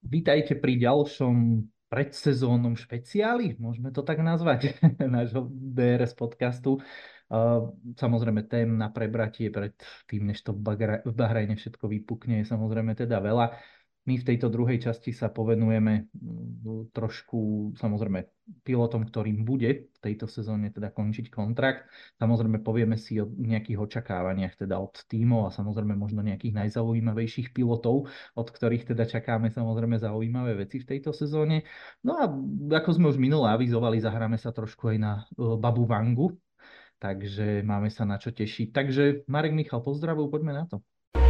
Vítajte pri ďalšom predsezónnom špeciáli, môžeme to tak nazvať, nášho DRS podcastu. Samozrejme tém na prebratie pred tým, než to v Bahrajne všetko vypukne, je samozrejme teda veľa. My v tejto druhej časti sa povenujeme trošku samozrejme pilotom, ktorým bude v tejto sezóne teda končiť kontrakt. Samozrejme povieme si o nejakých očakávaniach teda od tímov a samozrejme možno nejakých najzaujímavejších pilotov, od ktorých teda čakáme samozrejme zaujímavé veci v tejto sezóne. No a ako sme už minule avizovali, zahráme sa trošku aj na Babu Vangu, takže máme sa na čo tešiť. Takže Marek, Michal, pozdravuj, poďme na to.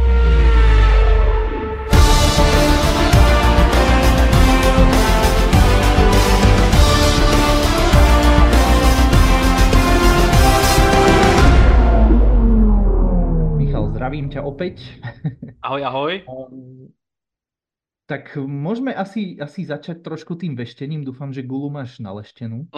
Michal, zdravím ťa opäť. Ahoj, ahoj. Tak môžeme asi začať trošku tým veštením. Dúfam, že gulu máš naleštenú.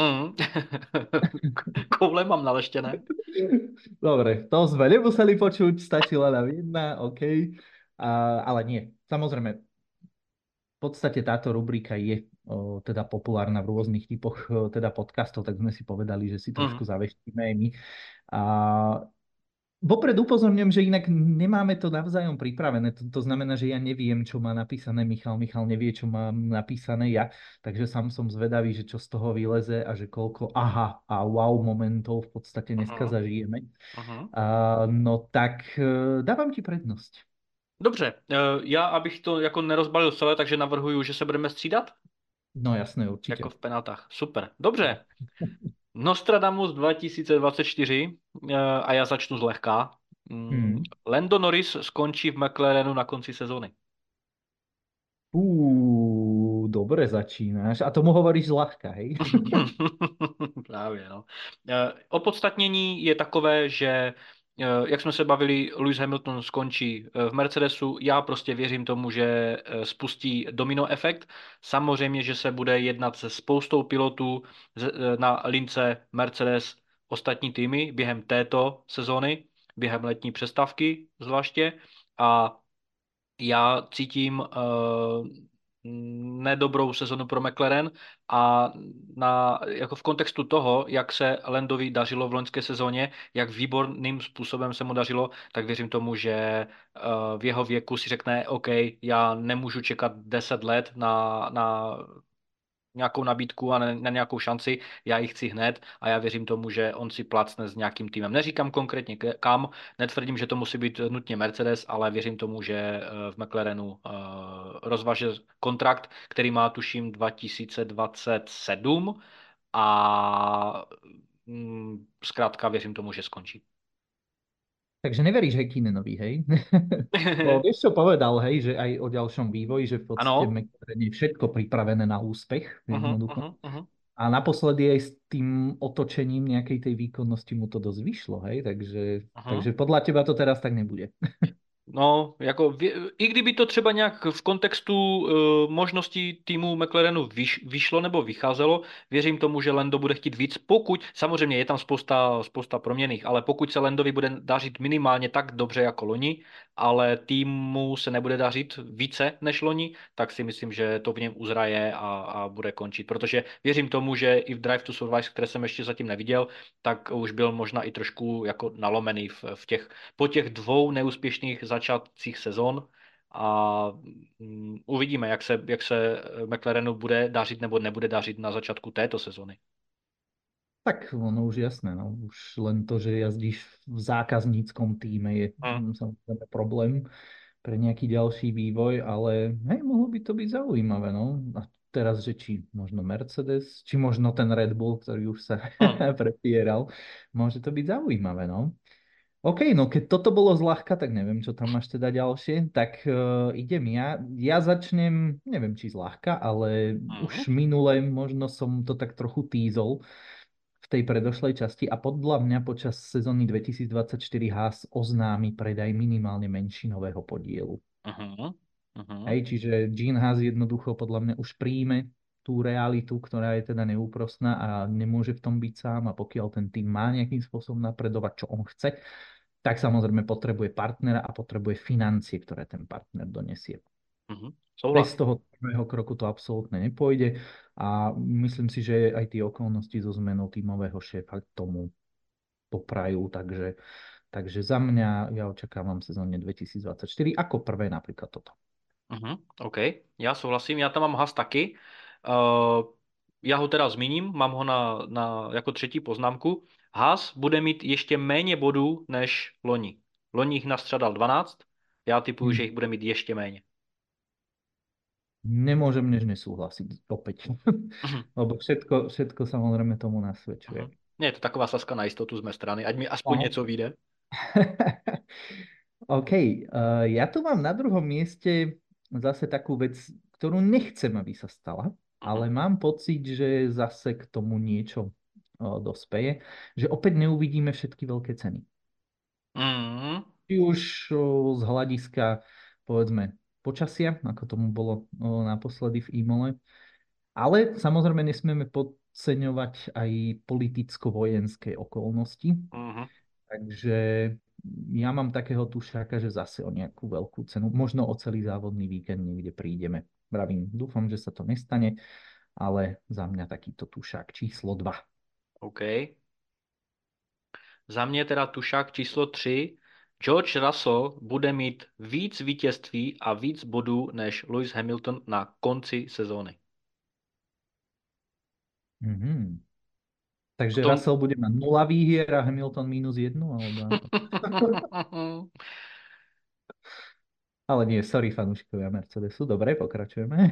Koule mám naleštěné. Dobre, to sme nemuseli počuť, stačila nám jedna, OK. Ale nie, samozrejme, v podstate táto rubrika je teda populárna v rôznych typoch teda podcastov, tak sme si povedali, že si trošku zaveštíme aj my. A vopred upozorňujem, že inak nemáme to navzájom pripravené. To znamená, že ja neviem, čo má napísané Michal, Michal nevie, čo mám napísané ja. Takže sám som zvedavý, že čo z toho vyleze a že koľko aha a wow momentov v podstate dneska zažijeme. No tak dávam ti prednosť. Dobře, já abych to jako nerozbalil celé, takže navrhuju, že se budeme střídat? No jasné, určitě. Jako v penaltách. Super. Dobře. Nostradamus 2024 a já začnu zlehka. Lando Norris skončí v McLarenu na konci sezóny. Dobre začínáš. A tomu hovoríš zľahka, hej? Právě, no. Opodstatnění je takové, že jak jsme se bavili, Lewis Hamilton skončí v Mercedesu. Já prostě věřím tomu, že spustí domino efekt. Samozřejmě, že se bude jednat se spoustou pilotů na lince Mercedes ostatní týmy během této sezóny, během letní přestávky zvláště. A já cítím nedobrou sezonu pro McLaren a jako v kontextu toho, jak se Landovi dařilo v loňské sezóně, jak výborným způsobem se mu dařilo, tak věřím tomu, že v jeho věku si řekne, OK, já nemůžu čekat 10 let na nějakou nabídku a na nějakou šanci, já ji chci hned a já věřím tomu, že on si placne s nějakým týmem. Neříkám konkrétně kam, netvrdím, že to musí být nutně Mercedes, ale věřím tomu, že v McLarenu rozvaže kontrakt, který má tuším 2027 a zkrátka věřím tomu, že skončí. Takže neveríš Häkkinenovi, hej? Bo vieš, čo povedal, hej, že aj o ďalšom vývoji, že v podstate Ano. McLaren je všetko pripravené na úspech, jednoducho. Uh-huh. A naposledy aj s tým otočením nejakej tej výkonnosti mu to dosť vyšlo, hej? Takže podľa teba to teraz tak nebude. No, jako i kdyby to třeba nějak v kontextu možností týmu McLarenu vyšlo nebo vycházelo, věřím tomu, že Lando bude chtít víc, pokud, samozřejmě je tam spousta proměnných, ale pokud se Landovi bude dařit minimálně tak dobře jako loni, ale týmu se nebude dařit více než loni, tak si myslím, že to v něm uzraje a bude končit, protože věřím tomu, že i v Drive to Survive, které jsem ještě zatím neviděl, tak už byl možná i trošku jako nalomený po těch dvou neúspěšných začátcích sezon a uvidíme, jak se McLarenu bude dařit nebo nebude dařit na začátku této sezony. Tak ono už jasné, no. Už len to, že jazdíš v zákazníckom týme je samozrejme problém pre nejaký ďalší vývoj, ale hej, mohlo by to byť zaujímavé, no. A teraz, že či možno Mercedes, či možno ten Red Bull, ktorý už sa prepieral, môže to byť zaujímavé, no. OK, no keď toto bolo zľahka, tak neviem, čo tam máš teda ďalšie. Tak idem ja. Ja začnem, neviem, či zľahka, ale už minule možno som to tak trochu tízol v tej predošlej časti a podľa mňa počas sezóny 2024 Haas oznámi predaj minimálne menšinového podielu. Hej, čiže Gene Haas jednoducho podľa mňa už príjme tú realitu, ktorá je teda neúprosná a nemôže v tom byť sám a pokiaľ ten tým má nejakým spôsobom napredovať, čo on chce, tak samozrejme potrebuje partnera a potrebuje financie, ktoré ten partner donesie. Bez Souhlas. toho prvého kroku to absolútne nepôjde a myslím si, že aj tie okolnosti so zmenou tímového šéfa k tomu poprajú, takže za mňa ja očakávam v sezóne 2024 ako prvé napríklad toto. OK, já souhlasím, já tam mám Haas taky. Uh, já ho teda zmíním, mám ho jako třetí poznámku. Haas bude mít ještě méně bodů než loni. Loni jich nastřadal 12, já typuju, že Hm. jich bude mít ještě méně. Nemôžem než nesúhlasiť opäť, Mhm, lebo všetko samozrejme tomu mhm. nasvedčuje. Je to taková sazka na jistotu z mé strany, ať mi aspoň No. něco vyjde. OK, ja tu mám na druhom mieste zase takú vec, ktorú nechcem, aby sa stala, Mhm, ale mám pocit, že zase k tomu niečo dospeje, že opäť neuvidíme všetky veľké ceny. mhm, Či už z hľadiska, povedzme, počasia, ako tomu bolo naposledy v Imole, ale samozrejme nesmieme podceňovať aj politicko-vojenské okolnosti. mhm, Takže ja mám takého tušáka, že zase o nejakú veľkú cenu, možno o celý závodný víkend niekde prídeme. Vravím, dúfam, že sa to nestane, ale za mňa takýto tušák číslo 2. OK. Za mě teda tušák číslo 3. George Russell bude mít víc vítězství a víc bodů než Lewis Hamilton na konci sezóny. Mhm. O Takže tom... Russell bude mať 0 výhier a Hamilton -1, alebo ako? Ale nie, sorry, fanúšikovia Mercedesu. Dobre, pokračujeme.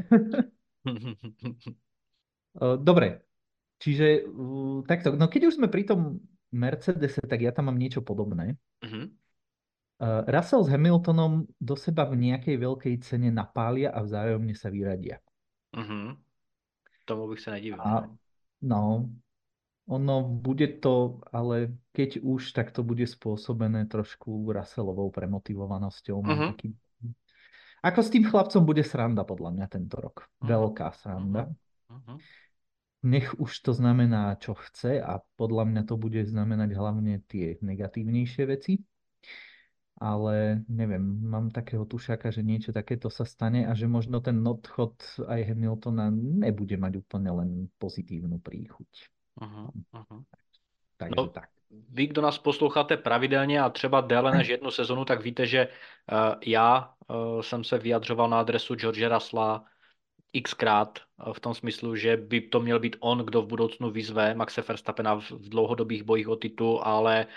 Dobre, čiže takto, no keď už sme pri tom Mercedese, tak ja tam mám niečo podobné. Mhm, Russell s Hamiltonom do seba v nejakej veľkej cene napália a vzájomne sa vyradia. mhm. Tomu bych se nedivil. A no, ono bude to, ale keď už, tak to bude spôsobené trošku Russellovou premotivovanosťou. Mám Mhm, taký... Ako s tým chlapcom bude sranda podľa mňa tento rok. mhm, Veľká mhm, sranda. mhm, Nech už to znamená, čo chce a podľa mňa to bude znamenať hlavne tie negatívnejšie veci. Ale neviem, mám takého tušáka, že niečo takéto sa stane a že možno ten odchod aj Hamiltona nebude mať úplne len pozitívnu príchuť. mhm, mhm. Takže No, tak. vy, kdo nás posloucháte pravidelně a třeba déle než jednu sezonu, tak víte, že já jsem se vyjadřoval na adresu George Russella xkrát v tom smyslu, že by to měl být on, kdo v budoucnu vyzve Maxe Verstappena v dlouhodobých bojích o titul, ale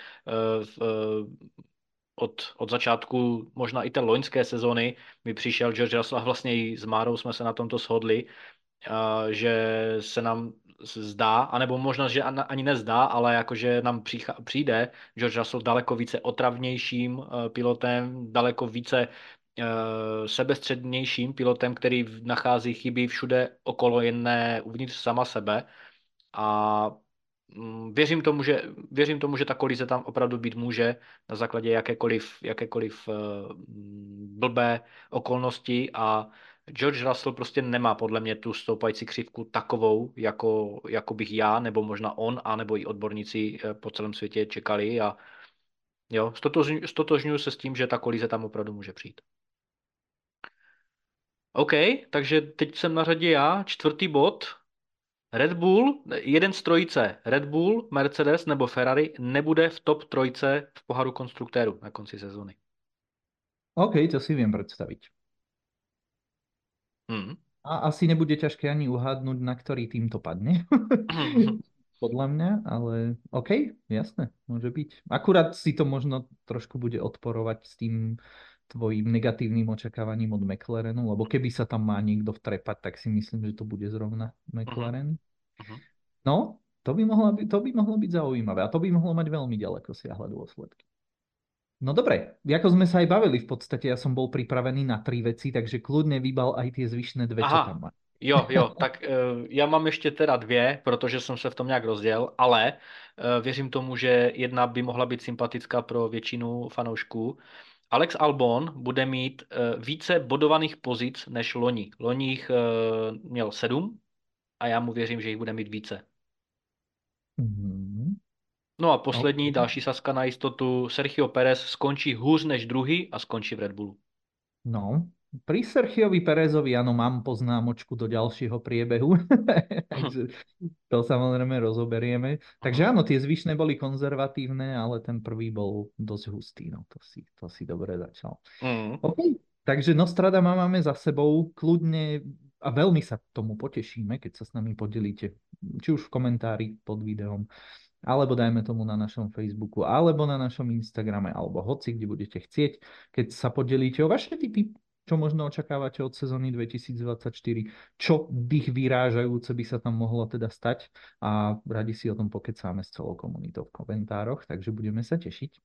od začátku možná i té loňské sezony mi přišel George Russell a vlastně i s Márou jsme se na tomto shodli, že se nám zdá, anebo možná, že ani nezdá, ale jakože nám přijde George Russell daleko více otravnějším pilotem, daleko více sebestřednějším pilotem, který nachází chyby všude okolo, jen ne uvnitř sama sebe. A věřím tomu, že ta kolize tam opravdu být může na základě jakékoliv blbé okolnosti a George Russell prostě nemá podle mě tu stoupající křivku takovou, jako bych já, nebo možná on, anebo i odborníci po celém světě čekali a jo, stotožňuji se s tím, že ta kolize tam opravdu může přijít. OK, takže teď jsem na řadě já, čtvrtý bod. Red Bull, jeden z trojice, Red Bull, Mercedes nebo Ferrari nebude v top trojce v poháru konstruktérů na konci sezóny. OK, to si viem predstaviť. Hmm. A asi nebude ťažké ani uhádnuť, na ktorý tým to padne. Podľa mňa, ale OK, jasné, môže byť. Akurát si to možno trošku bude odporovať s tým tvojim negatívnym očakávaním od McLarenu, lebo keby sa tam má niekto vtrepať, tak si myslím, že to bude zrovna Mhm, McLaren. mhm. No, to by mohlo byť zaujímavé a to by mohlo mať veľmi ďaleko siahle dôsledky. No dobre, ako sme sa aj bavili, v podstate ja som bol pripravený na 3 veci, takže kľudne vybal aj tie zvyšné 2, čo Aha, tam má. jo, jo, tak já mám ještě teda dvě, protože jsem se v tom nějak rozděl, ale věřím tomu, že jedna by mohla být sympatická pro většinu fanoušků. Alex Albon bude mít více bodovaných pozic než loni. Loni jich měl 7 a já mu věřím, že jich bude mít více. Mhm. No a OK. poslední, další sazka na jistotu, Sergio Perez skončí hůř než druhý a skončí v Red Bullu. No. Pri Sergiovi Perezovi, áno, mám poznámočku do ďalšieho priebehu, takže to samozrejme rozoberieme. Takže Mhm. áno, tie zvyšné boli konzervatívne, ale ten prvý bol dosť hustý, no to si dobre začal. Mhm. OK, takže Nostradama máme za sebou, kľudne a veľmi sa tomu potešíme, keď sa s nami podelíte, či už v komentári pod videom, alebo dajme tomu na našom Facebooku, alebo na našom Instagrame, alebo hoci, kde budete chcieť, keď sa podelíte o vaše tipy, čo možno očakávate od sezóny 2024, čo dých vyrážajúce by sa tam mohlo teda stať a radi si o tom pokecáme s celou komunitou v komentároch, takže budeme sa tešiť.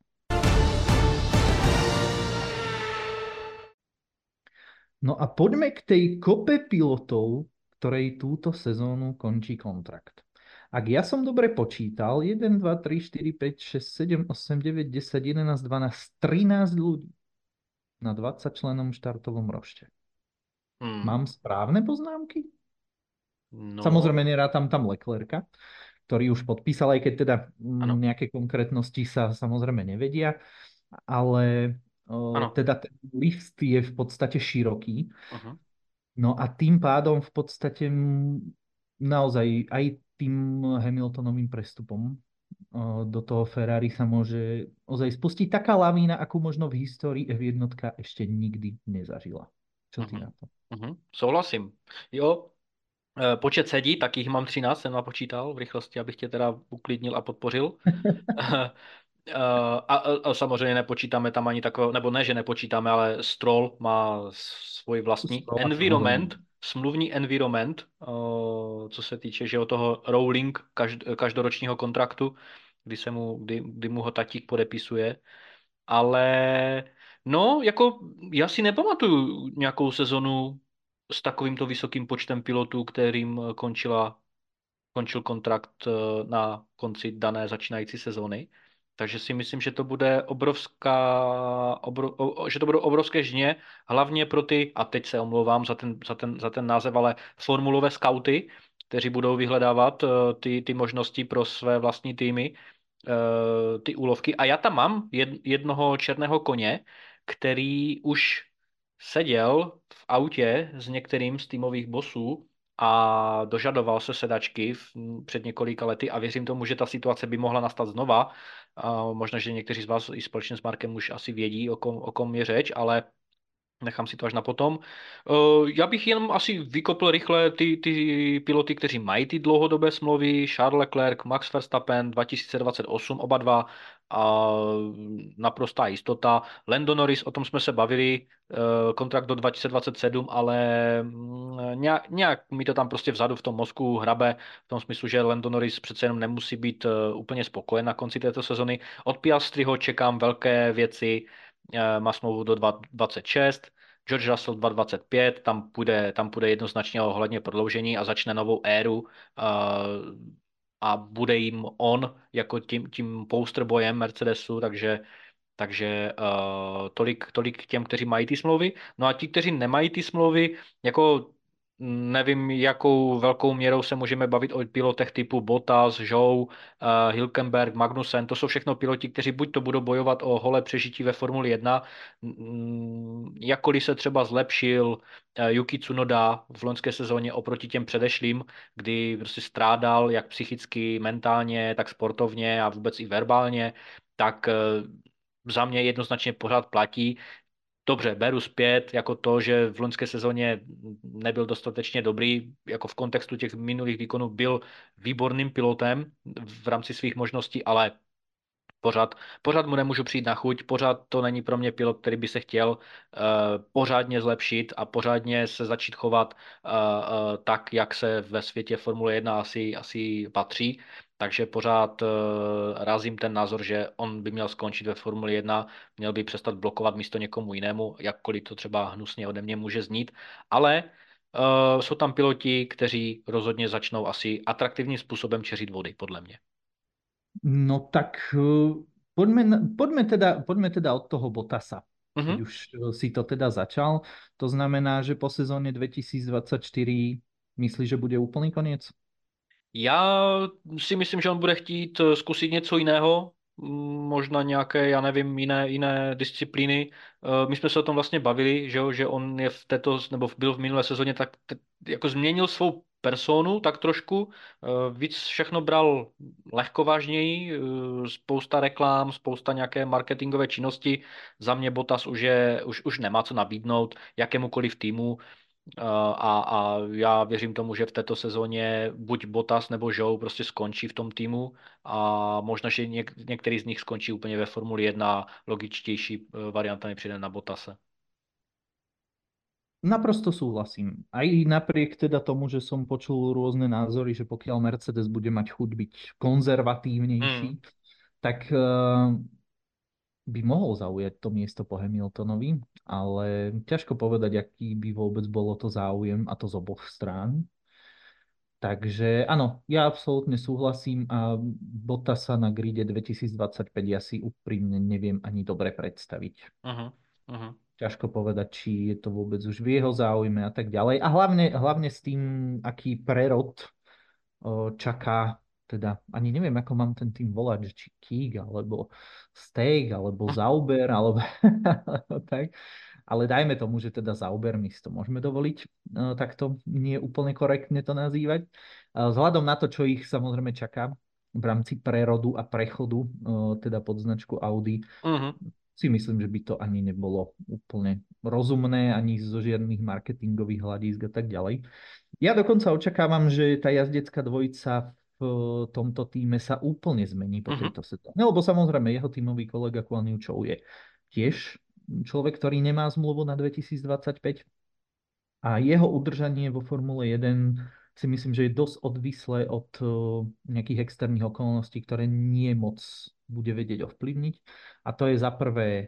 No a poďme k tej kope pilotov, ktorej túto sezónu končí kontrakt. Ak ja som dobre počítal, 1, 2, 3, 4, 5, 6, 7, 8, 9, 10, 11, 12, 13 ľudí na 20 členom štartovom rošte. Hmm. Mám správne poznámky? No, Samozrejme nerátam tam Leclerca, ktorý už podpísal, aj keď teda ano, nejaké konkrétnosti sa samozrejme nevedia, ale ano. teda ten list je v podstate široký. Mhm. No a tým pádom v podstate naozaj aj tým Hamiltonovým prestupom do toho Ferrari sa môže ozaj spustiť taká lavína, akú možno v histórii F1 ešte nikdy nezažila. Čo ty Mhm. na to? Mhm. Souhlasím. Jo, počet sedí, tak jich mám 13, jsem napočítal v rychlosti, abych tě teda uklidnil a podpořil. A samozřejmě nepočítáme tam ani takového, nebo ne, že nepočítáme, ale Stroll má svůj vlastní Strola samozrejme. environment, smluvní environment, co se týče, že o toho rolling každoročního kontraktu, kdy mu ho tatík podepisuje. Ale no, jako já si nepamatuju nějakou sezonu s takovýmto vysokým počtem pilotů, kterým končil kontrakt na konci dané začínající sezóny. Takže si myslím, že to bude že to budou obrovské žně, hlavně pro ty, a teď se omlouvám za ten název, ale formulové skauty, kteří budou vyhledávat ty možnosti pro své vlastní týmy, ty úlovky. A já tam mám jednoho černého koně, který už seděl v autě s některým z týmových bosů a dožadoval se sedačky před několika lety a věřím tomu, že ta situace by mohla nastat znova. A možná, že někteří z vás i společně s Markem už asi vědí, o kom je řeč, ale nechám si to až na potom. Já bych jenom asi vykopl rychle ty piloty, kteří mají ty dlouhodobé smlouvy. Charles Leclerc, Max Verstappen 2028, oba dva. A naprostá jistota. Lando Norris, o tom jsme se bavili, kontrakt do 2027, ale nějak mi to tam prostě vzadu v tom mozku hrabe, v tom smyslu, že Lando Norris přece jenom nemusí být úplně spokojen na konci této sezony. Od Piastriho čekám velké věci, má smlouvu do 2026, George Russell 2025, tam půjde jednoznačně ohledně prodloužení a začne novou éru a bude jim on jako tím poster boyem Mercedesu, takže tolik k těm, kteří mají ty smlouvy. No a ti, kteří nemají ty smlouvy, jako nevím, jakou velkou měrou se můžeme bavit o pilotech typu Bottas, Zhou, Hülkenberg, Magnussen. To jsou všechno piloti, kteří buď to budou bojovat o holé přežití ve Formuli 1, jakkoliv se třeba zlepšil Yuki Tsunoda v loňské sezóně oproti těm předešlým, kdy prostě strádal jak psychicky, mentálně, tak sportovně a vůbec i verbálně, tak za mě jednoznačně pořád platí. Dobře, beru zpět jako to, že v loňské sezóně nebyl dostatečně dobrý, jako v kontextu těch minulých výkonů byl výborným pilotem v rámci svých možností, ale pořád mu nemůžu přijít na chuť, pořád to není pro mě pilot, který by se chtěl pořádně zlepšit a pořádně se začít chovat tak, jak se ve světě Formule 1 asi patří. Takže pořád razím ten názor, že on by měl skončit ve Formuli 1, měl by přestat blokovat místo někomu jinému, jakkoliv to třeba hnusně ode mě může znít, ale jsou tam piloti, kteří rozhodně začnou asi atraktivním způsobem čeřit vody, podle mě. No tak poďme teda od toho Bottasa, keď Mhm. už si to teda začal. To znamená, že po sezóne 2024 myslíš, že bude úplný koniec? Já si myslím, že on bude chtít zkusit něco jiného. možná nějaké, já nevím, jiné disciplíny. My jsme se o tom vlastně bavili, že, jo, že on je v této, nebo byl v minulé sezóně, tak jako změnil svou personu tak trošku, víc všechno bral lehkovážněji, spousta reklám, spousta nějaké marketingové činnosti. Za mě Bottas už nemá co nabídnout jakémukoliv týmu. A já věřím tomu, že v této sezóně buď Bottas nebo Zhou prostě skončí v tom týmu a možná, že některý z nich skončí úplně ve Formuli 1. Logičtější varianta mi přijde na Bottase. Naprosto súhlasím. Aj napriek teda tomu, že som počul rôzne názory, že pokiaľ Mercedes bude mať chuť byť konzervatívnejší, Mm, tak by mohol zaujať to miesto po Hamiltonovi, ale ťažko povedať, aký by vôbec bolo to záujem, a to z oboch strán. Takže áno, ja absolútne súhlasím a Bottasa na gride 2025 ja si úprimne neviem ani dobre predstaviť. mhm, mhm, Ťažko povedať, či je to vôbec už v jeho záujme a tak ďalej. A hlavne s tým, aký prerod čaká, teda ani neviem, ako mám ten tým volať, že či Kík, alebo Steak, alebo Zauber, alebo tak. Ale dajme tomu, že teda Zauber my si to môžeme dovoliť, takto nie úplne korektne to nazývať. Vzhľadom na to, čo ich samozrejme čaká v rámci prerodu a prechodu, teda pod značku Audi, mhm, si myslím, že by to ani nebolo úplne rozumné, ani zo žiadnych marketingových hľadísk a tak ďalej. Ja dokonca očakávam, že tá jazdecká dvojica v tomto týme sa úplne zmení po mhm, tejto sezóne. No, lebo samozrejme jeho tímový kolega Guan Yu Chou je tiež človek, ktorý nemá zmluvu na 2025 a jeho udržanie vo Formule 1 si myslím, že je dosť odvislé od nejakých externých okolností, ktoré nie moc bude vedieť ovplyvniť. A to je za prvé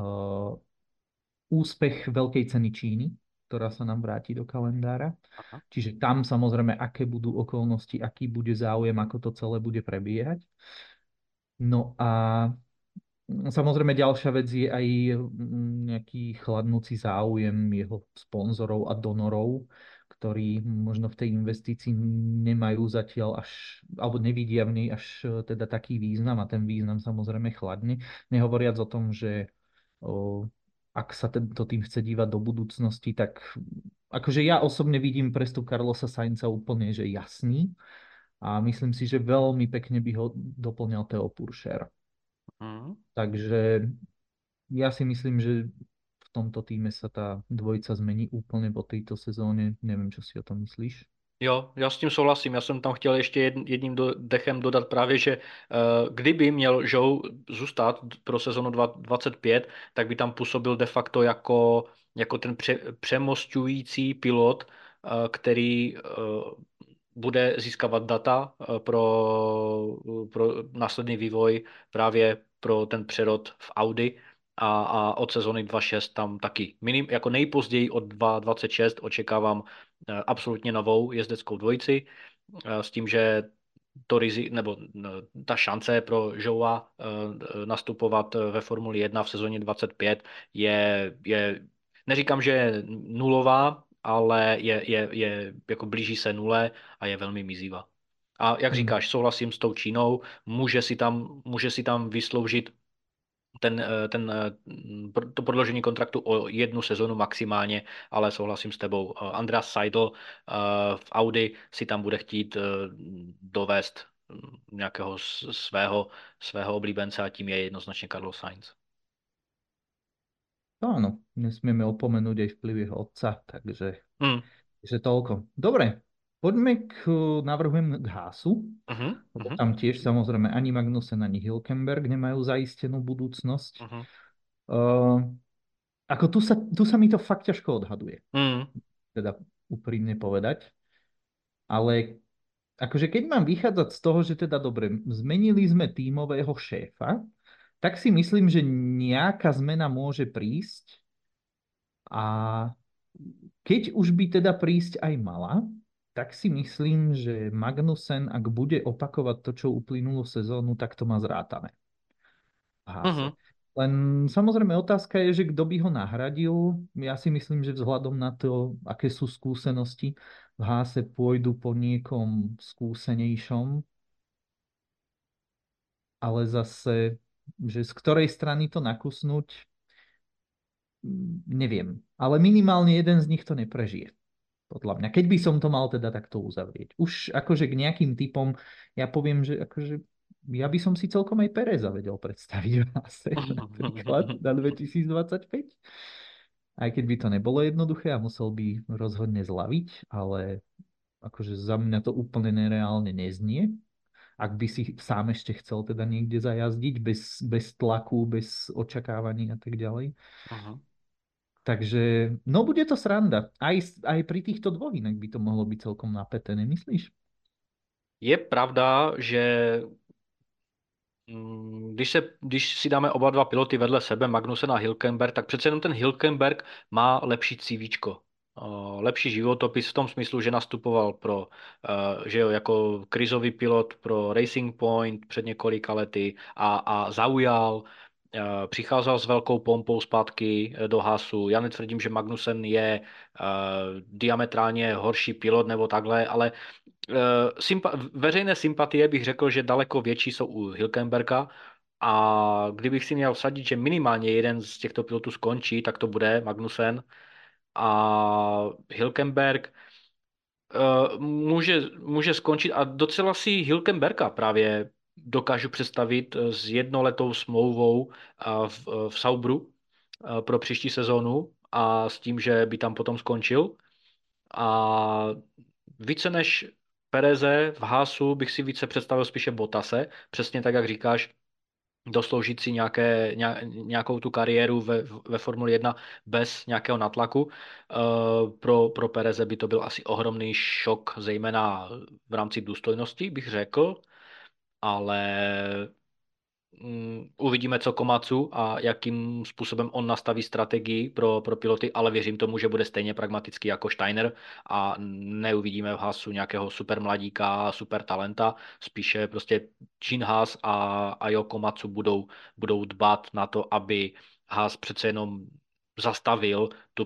úspech Veľkej ceny Číny, ktorá sa nám vráti do kalendára. aha, Čiže tam samozrejme, aké budú okolnosti, aký bude záujem, ako to celé bude prebiehať. No a samozrejme ďalšia vec je aj nejaký chladnúci záujem jeho sponzorov a donorov, ktorí možno v tej investícii nemajú zatiaľ až, alebo nevidia v nej až teda taký význam a ten význam samozrejme chladne. Nehovoriac o tom, že ak sa tento tým chce dívať do budúcnosti, tak akože ja osobne vidím prestup Carlosa Sainza úplne, že jasný a myslím si, že veľmi pekne by ho doplňal Theo Purcher. mhm. Takže ja si myslím, že v tomto týme sa tá dvojica zmení úplne po tejto sezóne. Neviem, čo si o tom myslíš. Jo, já s tím souhlasím. Já jsem tam chtěl ještě jedním dechem dodat právě, že kdyby měl Joe zůstat pro sezonu 2025, tak by tam působil de facto jako ten přemostující pilot, který bude získávat data pro následný vývoj právě pro ten přerod v Audi a od sezony 2.6 tam taky jako nejpozději od 2.26 očekávám absolutně novou jezdeckou dvojici s tím, že nebo ta šance pro Joea nastupovat ve Formuli 1 v sezóně 25 je neříkám, že je nulová, ale je jako blíží se nule a je velmi mizivá. A jak Hmm. říkáš, souhlasím s tou Čínou, může si tam vysloužit to prodloužení kontraktu o 1 sezonu maximálně, ale souhlasím s tebou. Andreas Seidl v Audi si tam bude chtít dovést nějakého svého oblíbence a tím je jednoznačně Carlos Sainz. No áno, nesmieme opomenúť aj vplyv jeho otca, takže Mm, že toľko. Dobre, poďme navrhujem k Hásu, mhm, lebo mhm, tam tiež samozrejme ani Magnussen, ani Hülkenberg nemajú zaistenú budúcnosť. mhm, Uh, ako tu sa mi to fakt ťažko odhaduje, mm, teda úprimne povedať, ale akože keď mám vychádzať z toho, že teda dobre, zmenili sme tímového šéfa, tak si myslím, že nejaká zmena môže prísť a keď už by teda prísť aj mala, tak si myslím, že Magnussen, ak bude opakovať to, čo uplynulú sezónu, tak to má zrátané v Haase. mhm. Len samozrejme otázka je, že kto by ho nahradil. Ja si myslím, že vzhľadom na to, aké sú skúsenosti, v Haase pôjdu po niekom skúsenejšom. ale zase, že z ktorej strany to nakusnúť, neviem. Ale minimálne jeden z nich to neprežije. Podľa mňa. Keď by som to mal teda takto uzavrieť. Už akože k nejakým typom, ja poviem, že akože ja by som si celkom aj Pereza vedel predstaviť v Hase napríklad na 2025. Aj keď by to nebolo jednoduché a musel by rozhodne zlaviť, ale akože za mňa to úplne nereálne neznie. Ak by si sám ešte chcel teda niekde zajazdiť bez tlaku, bez očakávaní a tak ďalej. Mhm. Takže, no bude to sranda. Aj pri týchto dvoch inak by to mohlo byť celkom napäté, nemyslíš? Je pravda, že když si dáme oba dva piloty vedle sebe, Magnussen a Hülkenberg, tak přece jenom ten Hülkenberg má lepší CVčko. Lepší životopis v tom smyslu, že nastupoval že jo, jako krizový pilot pro Racing Point před několika lety a zaujal, přicházel s velkou pompou zpátky do Haasu. Já netvrdím, že Magnussen je diametrálně horší pilot nebo takhle, ale veřejné sympatie bych řekl, že daleko větší jsou u Hülkenberga a kdybych si měl vsadit, že minimálně jeden z těchto pilotů skončí, tak to bude Magnussen a Hülkenberg může skončit a docela si Hülkenberga právě dokážu představit s jednoletou smlouvou v Saubru pro příští sezónu a s tím, že by tam potom skončil. A více než Pereze v Haasu bych si více představil spíše Bottase, přesně tak, jak říkáš, dosloužit si nějakou tu kariéru ve Formuli 1 bez nějakého natlaku. Pro Pereze by to byl asi ohromný šok, zejména v rámci důstojnosti, bych řekl, ale uvidíme, co Komatsu a jakým způsobem on nastaví strategii pro piloty, ale věřím tomu, že bude stejně pragmatický jako Steiner a neuvidíme v Haasu nějakého super mladíka, super talenta, spíše prostě Gene Haas a Jo Komatsu budou dbát na to, aby Haas přece jenom zastavil tu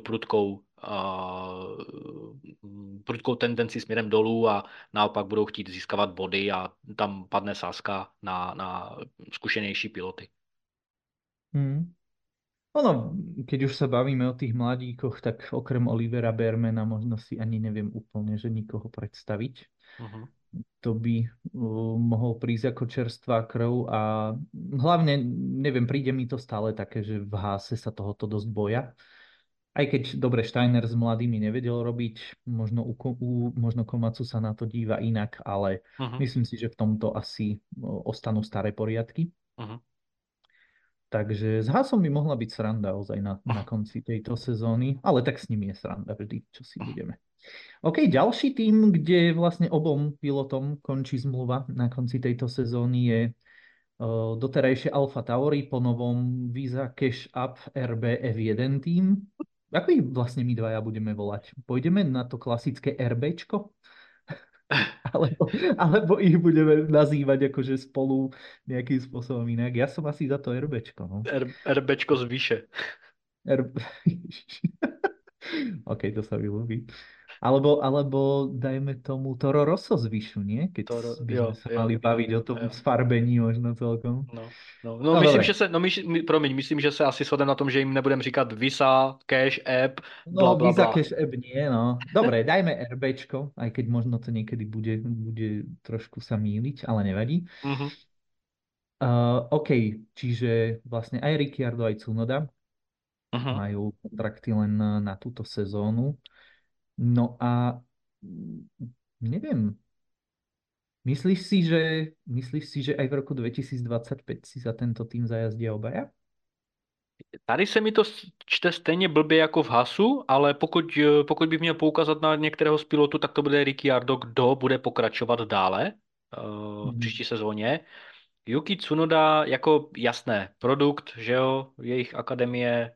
prudkou tendenci směrem dolů a naopak budou chtít získávat body a tam padne sázka na zkušenější piloty. Hmm. Ono, keď už sa bavíme o tých mladíkoch, tak okrem Olivera Bermana možno si ani neviem úplne, že nikoho predstaviť. Mhm. To by mohol prísť ako čerstvá krv a hlavne, neviem, príde mi to stále také, že v Háse sa tohoto dosť boja. Aj keď dobre Steiner s mladými nevedel robiť, možno Komatsu sa na to díva inak, ale Mhm. myslím si, že v tomto asi ostanú staré poriadky. Mhm. Takže s Hasom by mohla byť sranda ozaj na konci tejto sezóny, ale tak s nimi je sranda vždy, čo si budeme. OK, ďalší tým, kde vlastne obom pilotom končí zmluva na konci tejto sezóny je doterajšie Alfa Tauri po novom Visa Cash Up RB F1 tým. Ako ich vlastne my dvaja budeme volať? Pôjdeme na to klasické RBčko? Alebo ich budeme nazývať akože spolu nejakým spôsobom inak? Ja som asi za to RBčko, no. RBčko z výše. R... OK, to sa mi ľúbi. Alebo dajme tomu Toro Rosso z Vyšu, nie? Keď by sme Jo, sa jo, mali baviť o tom jo. sfarbení možno celkom. No, No myslím, dobre. že se, no, promiň, myslím, že se asi shodneme na tom, že jim nebudeme říkat Visa, Cash, App, bla, No, bla, Visa bla. Cash App nie, no. Dobre, dajme RBčko, aj keď možno to niekedy bude trošku sa míliť, ale nevadí. Mhm. OK, čiže vlastne aj Ricciardo, aj Tsunoda Mhm. majú kontrakty len na túto sezónu. No a neviem, myslíš si, že aj v roku 2025 si za tento tým zajazdia obaja? Tady se mi to čte stejně blbě jako v Hasu, ale pokud bych měl poukázat na některého z pilotů, tak to bude Ricciardo, kdo bude pokračovat dále v Mhm. příští sezóně. Yuki Tsunoda jako jasné, produkt, že jo, jejich akademie.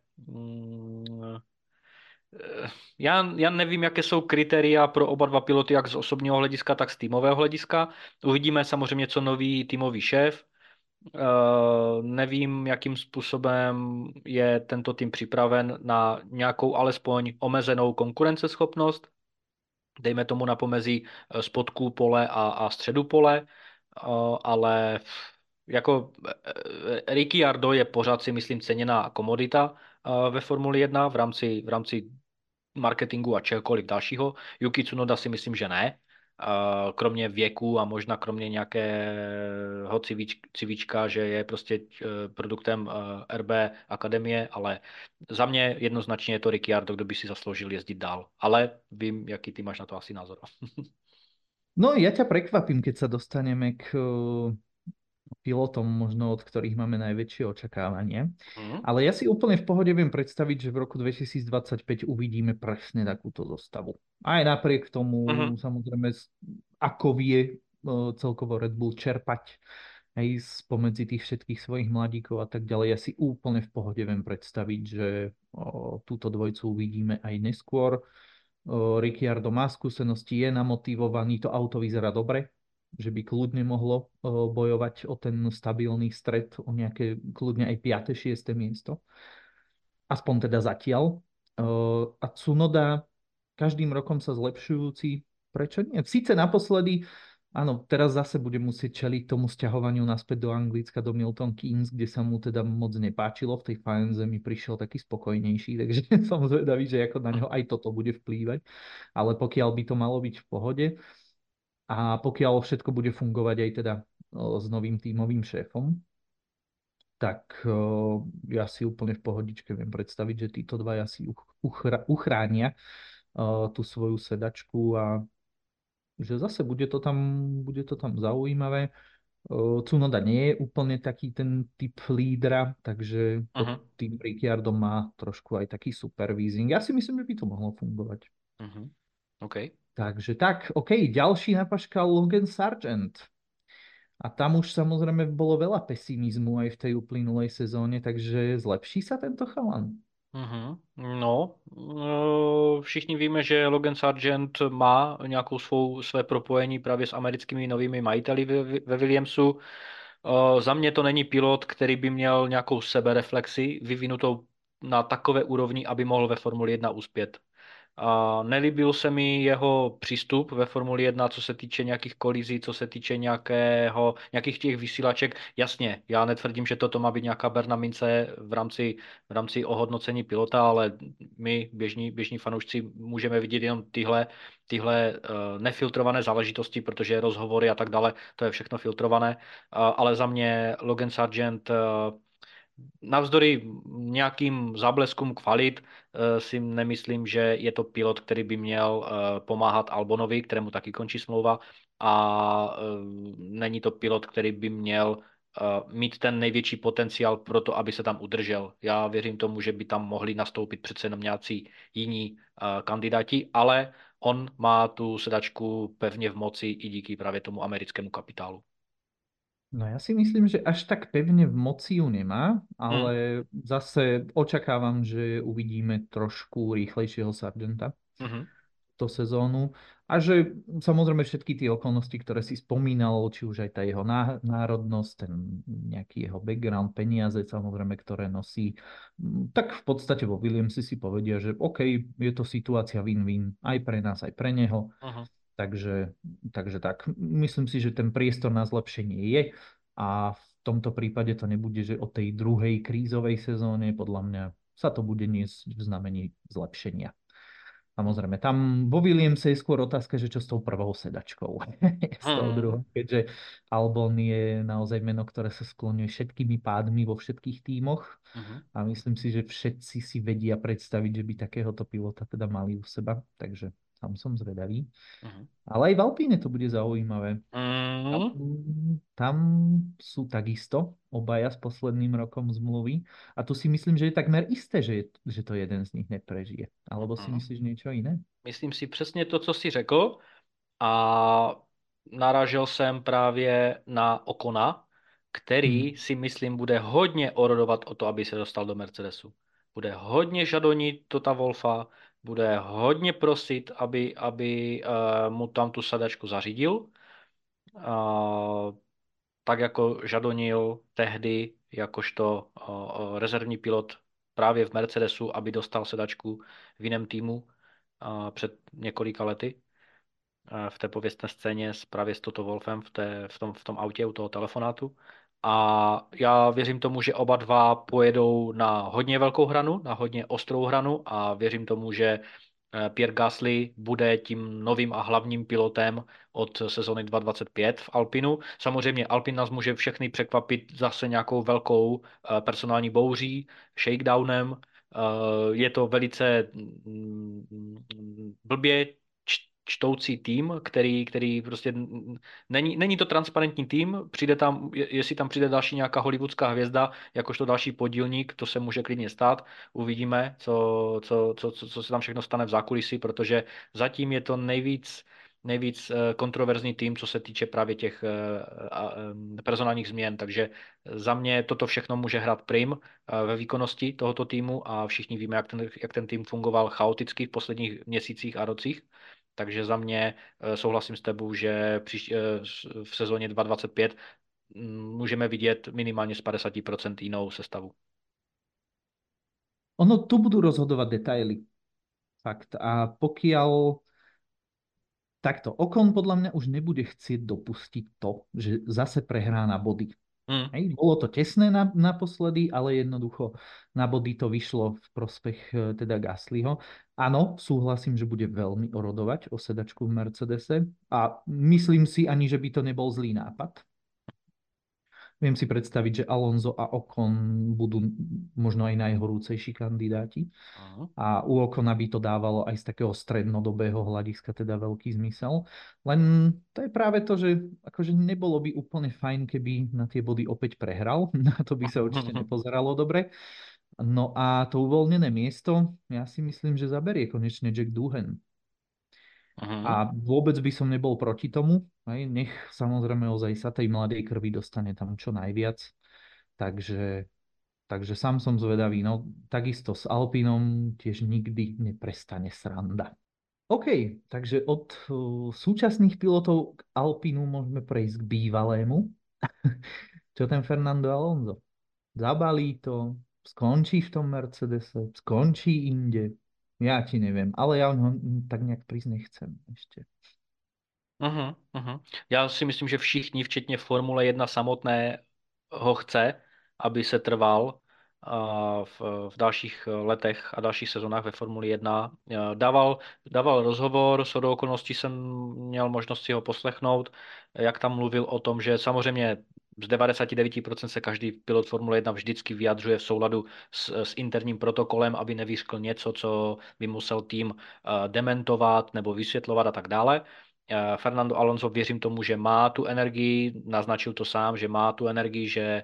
Já nevím, jaké jsou kritéria pro oba dva piloty, jak z osobního hlediska, tak z týmového hlediska. Uvidíme samozřejmě, co nový týmový šéf. Nevím, jakým způsobem je tento tým připraven na nějakou alespoň omezenou konkurenceschopnost, dejme tomu na pomezí spodku pole a středu pole, ale jako Ricciardo je pořád si myslím ceněná komodita ve Formuli 1 v rámci marketingu a čehokoliv dalšího. Yuki Tsunoda si myslím, že ne. Kromě věku a možná kromě nějakého civíčka, že je prostě produktem RB Akademie, ale za mě jednoznačně je to Ricciardo, kdo by si zasloužil jezdit dál. Ale vím, jaký ty máš na to asi názor. No ja ťa prekvapím, keď sa dostaneme k pilotom, možno od ktorých máme najväčšie očakávanie. Mhm. Ale ja si úplne v pohode viem predstaviť, že v roku 2025 uvidíme presne takúto zostavu. Aj napriek tomu, Mhm. samozrejme, ako vie celkovo Red Bull čerpať aj spomedzi tých všetkých svojich mladíkov a tak ďalej. Ja si úplne v pohode viem predstaviť, že túto dvojcu uvidíme aj neskôr. Ricciardo má skúsenosti, je namotivovaný, to auto vyzerá dobre, že by kľudne mohlo bojovať o ten stabilný stred, o nejaké kľudne aj 5. 6. miesto. Aspoň teda zatiaľ. A Tsunoda každým rokom sa zlepšujúci, prečo nie? Sice naposledy, áno, teraz zase bude musieť čeliť tomu sťahovaniu naspäť do Anglicka, do Milton Keynes, kde sa mu teda moc nepáčilo. V tej Faenze mi prišiel taký spokojnejší, takže som zvedavý, že ako na neho aj toto bude vplývať. Ale pokiaľ by to malo byť v pohode a pokiaľ všetko bude fungovať aj teda s novým tímovým šéfom, tak ja si úplne v pohodičke viem predstaviť, že títo dvaja si uchránia tú svoju sedačku a že zase bude to tam zaujímavé. Tsunoda nie je úplne taký ten typ lídra, takže pod Mhm. tým Ricciardom má trošku aj taký supervízing. Ja si myslím, že by to mohlo fungovať. Mhm. OK. Takže tak, OK, ďalší napaškal Logan Sargent. A tam už samozrejme bolo veľa pesimizmu aj v tej uplynulej sezóne, takže zlepší sa tento chalan? Mhm. No, všichni víme, že Logan Sargent má nějakou své propojení právě s americkými novými majiteli ve Williamsu. Za mě to není pilot, který by měl nějakou sebereflexi vyvinutou na takové úrovni, aby mohl ve Formuli 1 uspět. A nelíbil se mi jeho přístup ve Formuli 1, co se týče nějakých kolizí, co se týče nějakých těch vysílaček. Jasně, já netvrdím, že toto má být nějaká berna mince v rámci ohodnocení pilota, ale my, běžní fanoušci, můžeme vidět jenom tyhle nefiltrované záležitosti, protože rozhovory a tak dále, to je všechno filtrované. Ale za mě Logan Sargent navzdory nějakým zábleskům kvalit si nemyslím, že je to pilot, který by měl pomáhat Albonovi, kterému taky končí smlouva, a není to pilot, který by měl mít ten největší potenciál pro to, aby se tam udržel. Já věřím tomu, že by tam mohli nastoupit přece jenom nějací jiní kandidáti, ale on má tu sedačku pevně v moci i díky právě tomu americkému kapitálu. No ja si myslím, že až tak pevne v moci ju nemá, Mm, ale zase očakávam, že uvidíme trošku rýchlejšieho Sargenta mhm, tú sezónu a že samozrejme všetky tie okolnosti, ktoré si spomínal, či už aj tá jeho národnosť, ten nejaký jeho background, peniaze samozrejme, ktoré nosí, tak v podstate vo Williamsi si povedia, že OK, je to situácia win-win aj pre nás, aj pre neho. mhm, Takže, takže tak, myslím si, že ten priestor na zlepšenie je a v tomto prípade to nebude, že o tej druhej krízovej sezóne, podľa mňa sa to bude niesť v znamení zlepšenia. Samozrejme, tam vo Williamse je skôr otázka, že čo s tou prvou sedačkou, s tou mhm, druhou, keďže Albon je naozaj meno, ktoré sa skloňuje všetkými pádmi vo všetkých tímoch mhm, a myslím si, že všetci si vedia predstaviť, že by takéhoto pilota teda mali u seba, takže tam som zvedavý. mhm. Ale aj v Alpíne to bude zaujímavé. Tam, Mhm. tam sú takisto obaja s posledným rokom zmluvy. A tu si myslím, že je takmer isté, že to jeden z nich neprežije. Alebo si Mhm. myslíš niečo iné? Myslím si přesně to, co jsi řekl, a narážel jsem právě na Okona, který Hmm. si myslím bude hodně orodovat o to, aby se dostal do Mercedesu. Bude hodně žadonit Tota Wolfa, bude hodně prosit, aby mu tam tu sedačku zařídil. Uh, tak jako žadonil tehdy jakožto rezervní pilot právě v Mercedesu, aby dostal sedačku v jiném týmu před několika lety v té pověstné scéně právě s Toto Wolfem v tom autě u toho telefonátu. A já věřím tomu, že oba dva pojedou na hodně velkou hranu, na hodně ostrou hranu a věřím tomu, že Pierre Gasly bude tím novým a hlavním pilotem od sezony 2025 v Alpinu. Samozřejmě Alpin nás může všechny překvapit zase nějakou velkou personální bouří, shakedownem. Je to velice blbě čtoucí tým, který prostě není to transparentní tým, přijde tam, jestli tam přijde další nějaká hollywoodská hvězda, jakožto další podílník, to se může klidně stát. Uvidíme, co se tam všechno stane v zákulisí, protože zatím je to nejvíc kontroverzní tým, co se týče právě těch personálních změn, takže za mě toto všechno může hrát prim ve výkonnosti tohoto týmu a všichni víme, jak ten tým fungoval chaoticky v posledních měsících a rocích. Takže za mě souhlasím s tebou, že v sezóně 2025 můžeme vidět minimálně z 50% jinou sestavu. Ono tu budú rozhodovať detaily. Fakt. A pokiaľ takto, Ocon podľa mňa už nebude chcieť dopustiť to, že zase prehrá na body. Hmm. Hej, bolo to tesné naposledy, ale jednoducho na body to vyšlo v prospech teda Gaslyho. Áno, súhlasím, že bude veľmi orodovať o sedačku v Mercedese a myslím si ani, že by to nebol zlý nápad. Viem si predstaviť, že Alonso a Ocon budú možno aj najhorúcejší kandidáti. Aha. A u Ocona by to dávalo aj z takého strednodobého hľadiska teda veľký zmysel. Len to je práve to, že akože nebolo by úplne fajn, keby na tie body opäť prehral. Na to by sa určite nepozeralo dobre. No a to uvoľnené miesto, ja si myslím, že zaberie konečne Jack Doohan. Aha. A vôbec by som nebol proti tomu. Hej. Nech samozrejme ozaj sa tej mladej krvi dostane tam čo najviac. Takže sám som zvedavý. No, takisto s Alpinom tiež nikdy neprestane sranda. OK, takže od súčasných pilotov k Alpinu môžeme prejsť k bývalému. Čo ten Fernando Alonso? Zabalí to, skončí v tom Mercedese, skončí inde. Ja ti neviem, ale ja ho tak nejak prísť nechcem ešte. Uhum, uhum. Já si myslím, že všichni, včetně Formule 1 samotné, ho chce, aby se trval v dalších letech a dalších sezónách ve Formuli 1. Dával rozhovor, shodou okolností jsem měl možnost si ho poslechnout, jak tam mluvil o tom, že samozřejmě z 99% se každý pilot Formule 1 vždycky vyjadřuje v souladu s interním protokolem, aby nevyřkl něco, co by musel tým dementovat nebo vysvětlovat a tak dále. Fernando Alonso, věřím tomu, že má tu energii, naznačil to sám, že má tu energii, že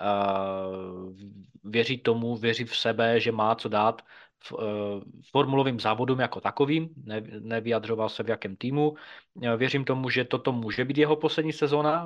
věří tomu, věří v sebe, že má co dát formulovým závodům jako takovým, nevyjadřoval se v jakém týmu. Věřím tomu, že toto může být jeho poslední sezóna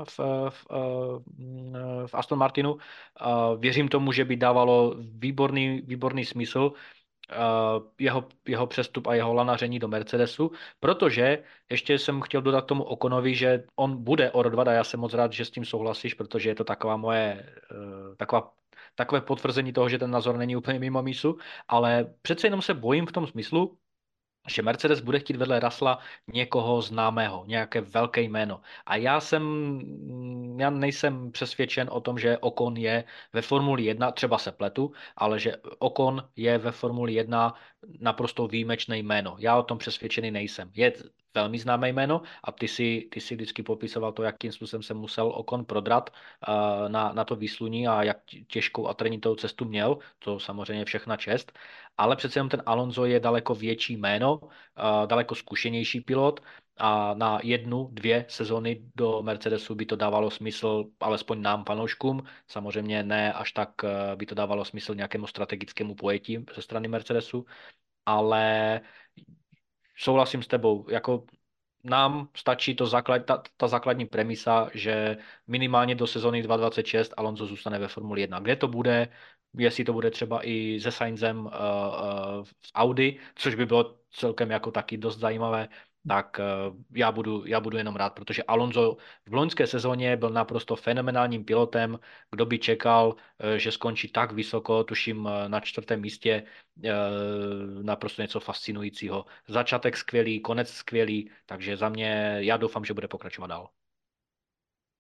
v Aston Martinu. Věřím tomu, že by dávalo výborný smysl jeho přestup a jeho lanaření do Mercedesu, protože ještě jsem chtěl dodat tomu Okonovi, že on bude orodovat a já jsem moc rád, že s tím souhlasíš, protože je to taková takové potvrzení toho, že ten názor není úplně mimo mísu, ale přece jenom se bojím v tom smyslu, že Mercedes bude chtít vedle Russella někoho známého, nějaké velké jméno. A já nejsem přesvědčen o tom, že Ocon je ve Formuli 1, třeba se pletu, ale že Ocon je ve Formuli 1 naprosto výjimečné jméno. Já o tom přesvědčený nejsem. Je velmi známé jméno a ty si vždycky popisoval to, jakým způsobem se musel Ocon prodrat na to výsluní a jak těžkou a trnitou cestu měl. To samozřejmě všechna čest. Ale přece jenom ten Alonso je daleko větší jméno, daleko zkušenější pilot a na 1, 2 sezony do Mercedesu by to dávalo smysl, alespoň nám, fanouškům. Samozřejmě ne až tak by to dávalo smysl nějakému strategickému pojetí ze strany Mercedesu, ale souhlasím s tebou. Jako nám stačí ta základní premisa, že minimálně do sezony 2026 Alonso zůstane ve Formuli 1. Kde to bude, jestli to bude třeba i se Sainzem v Audi, což by bylo celkem jako taky dost zajímavé, tak já budu jenom rád, protože Alonso v loňské sezóně byl naprosto fenomenálním pilotem. Kdo by čekal, že skončí tak vysoko, tuším na 4. místě, naprosto něco fascinujícího. Začátek skvělý, konec skvělý, takže za mě já doufám, že bude pokračovat dál.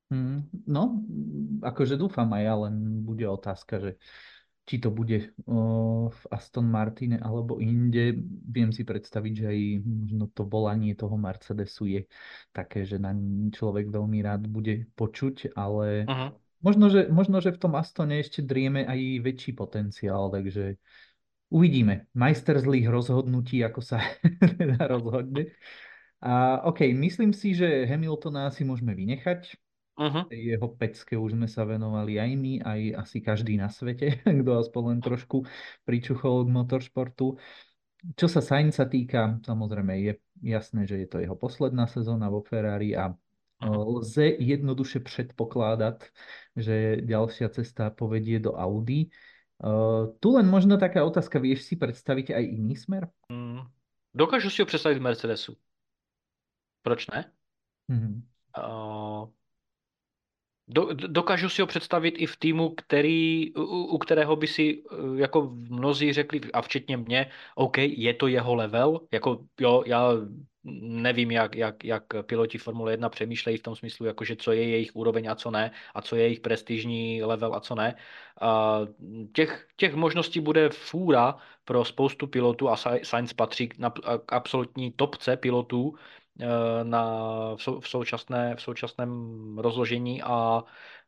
No, akože dúfam aj ja, len bude otázka, že či to bude v Aston Martine alebo inde. Viem si predstaviť, že aj možno to volanie toho Mercedesu je také, že na človek veľmi rád bude počuť, ale Mhm. možno, že v tom Astone ešte drieme aj väčší potenciál, takže uvidíme. Majster zlých rozhodnutí, ako sa teda rozhodne. A OK, myslím si, že Hamiltona asi môžeme vynechať. Mhm. Jeho pecke už sme sa venovali aj my, aj asi každý na svete, kto aspoň len trošku pričuchol k motoršportu. Čo sa Sainza týka, samozrejme je jasné, že je to jeho posledná sezóna vo Ferrari a Mhm. lze jednoduše predpokladať, že ďalšia cesta povedie do Audi. Tu len možno taká otázka, vieš si predstaviť aj iný smer? Mm. Dokážu si ho představit v Mercedesu. Proč ne? Mhm. Uh, Dokážu si ho představit i v týmu, u kterého by si jako mnozí řekli, a včetně mě, OK, je to jeho level, jako jo, já nevím, jak piloti Formule 1 přemýšlejí v tom smyslu, jakože co je jejich úroveň a co ne, a co je jejich prestižní level a co ne. A těch možností bude fůra pro spoustu pilotů a Sainz patří k absolutní topce pilotů, na, v současném rozložení a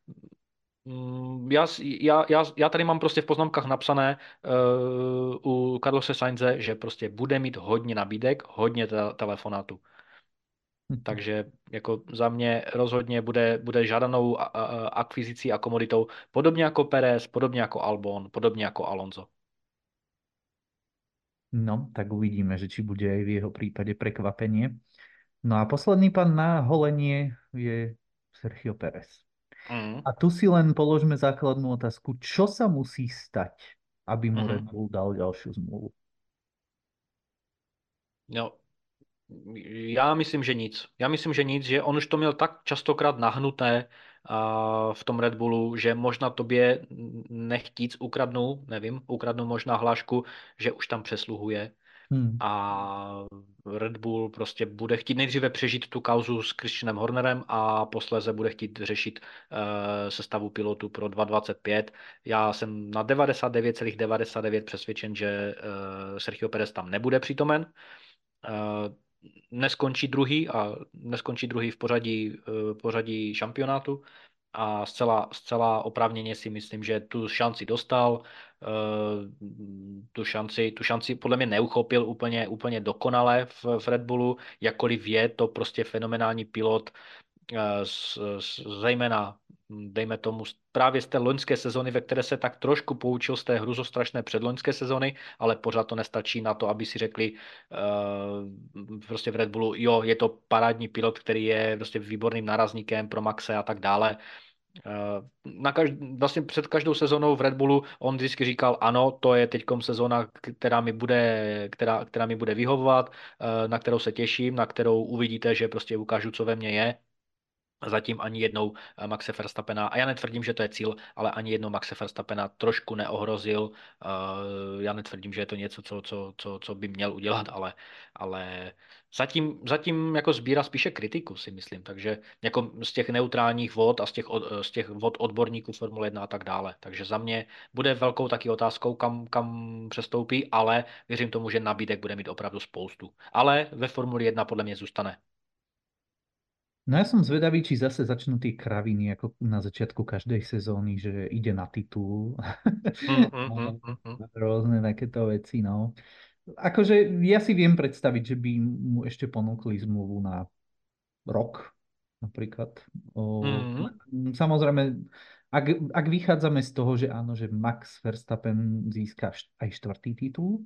já tady mám prostě v poznámkách napsané u Carlose Sainze, že prostě bude mít hodně nabídek, hodně telefonátů. Takže jako za mě rozhodně bude žádanou akvizicí a komoditou, podobně jako Perez, podobně jako Albon, podobně jako Alonso. No, tak uvidíme, že či bude aj v jeho prípade prekvapenie. No a posledný pán na holenie je Sergio Pérez. Mm, A tu si len položme základnú otázku. Čo sa musí stať, aby mu Red mhm. Bull dal ďalšiu zmluvu? No, já myslím, že nic. Já myslím, že nic, že on už to měl tak častokrát nahnuté v tom Red Bullu, že možná tobě nechtíc ukradnu možná hlášku, že už tam přesluhuje Hmm. a Red Bull prostě bude chtít nejdříve přežít tu kauzu s Christianem Hornerem a posléze bude chtít řešit sestavu pilotů pro 2025. Já jsem na 99,99% přesvědčen, že Sergio Perez tam nebude přítomen. Eh, neskončí druhý v pořadí šampionátu a zcela oprávněně si myslím, že tu šanci dostal, tu šanci podle mě neuchopil úplně dokonale v Red Bullu, jakkoliv je to prostě fenomenální pilot, zejména, dejme tomu, právě z té loňské sezony, ve které se tak trošku poučil z té hruzostrašné předloňské sezony, ale pořád to nestačí na to, aby si řekli prostě v Red Bullu, jo, je to parádní pilot, který je prostě výborným nárazníkem pro Maxe a tak dále. Vlastně před každou sezónou v Red Bullu on vždycky říkal, ano, to je teďkom sezóna, která mi bude vyhovovat, na kterou se těším, na kterou uvidíte, že prostě ukážu, co ve mně je. Zatím ani jednou Maxe Verstappena, a já netvrdím, že to je cíl, ale ani jednou Maxe Verstappena trošku neohrozil. Já netvrdím, že je to něco, co by měl udělat, ale zatím jako sbírá spíše kritiku, si myslím. Takže jako z těch neutrálních vod a z těch vod odborníků Formule 1 a tak dále. Takže za mě bude velkou taky otázkou, kam přestoupí, ale věřím tomu, že nabídek bude mít opravdu spoustu. Ale ve Formuli 1 podle mě zůstane. No ja som zvedavý, či zase začnú tie kraviny ako na začiatku každej sezóny, že ide na titul. Mm, mm, mm, mm, mm. Rôzne takéto veci, no. Akože ja si viem predstaviť, že by mu ešte ponúkli zmluvu na rok napríklad. Mm. Samozrejme, ak vychádzame z toho, že áno, že Max Verstappen získa aj štvrtý titul,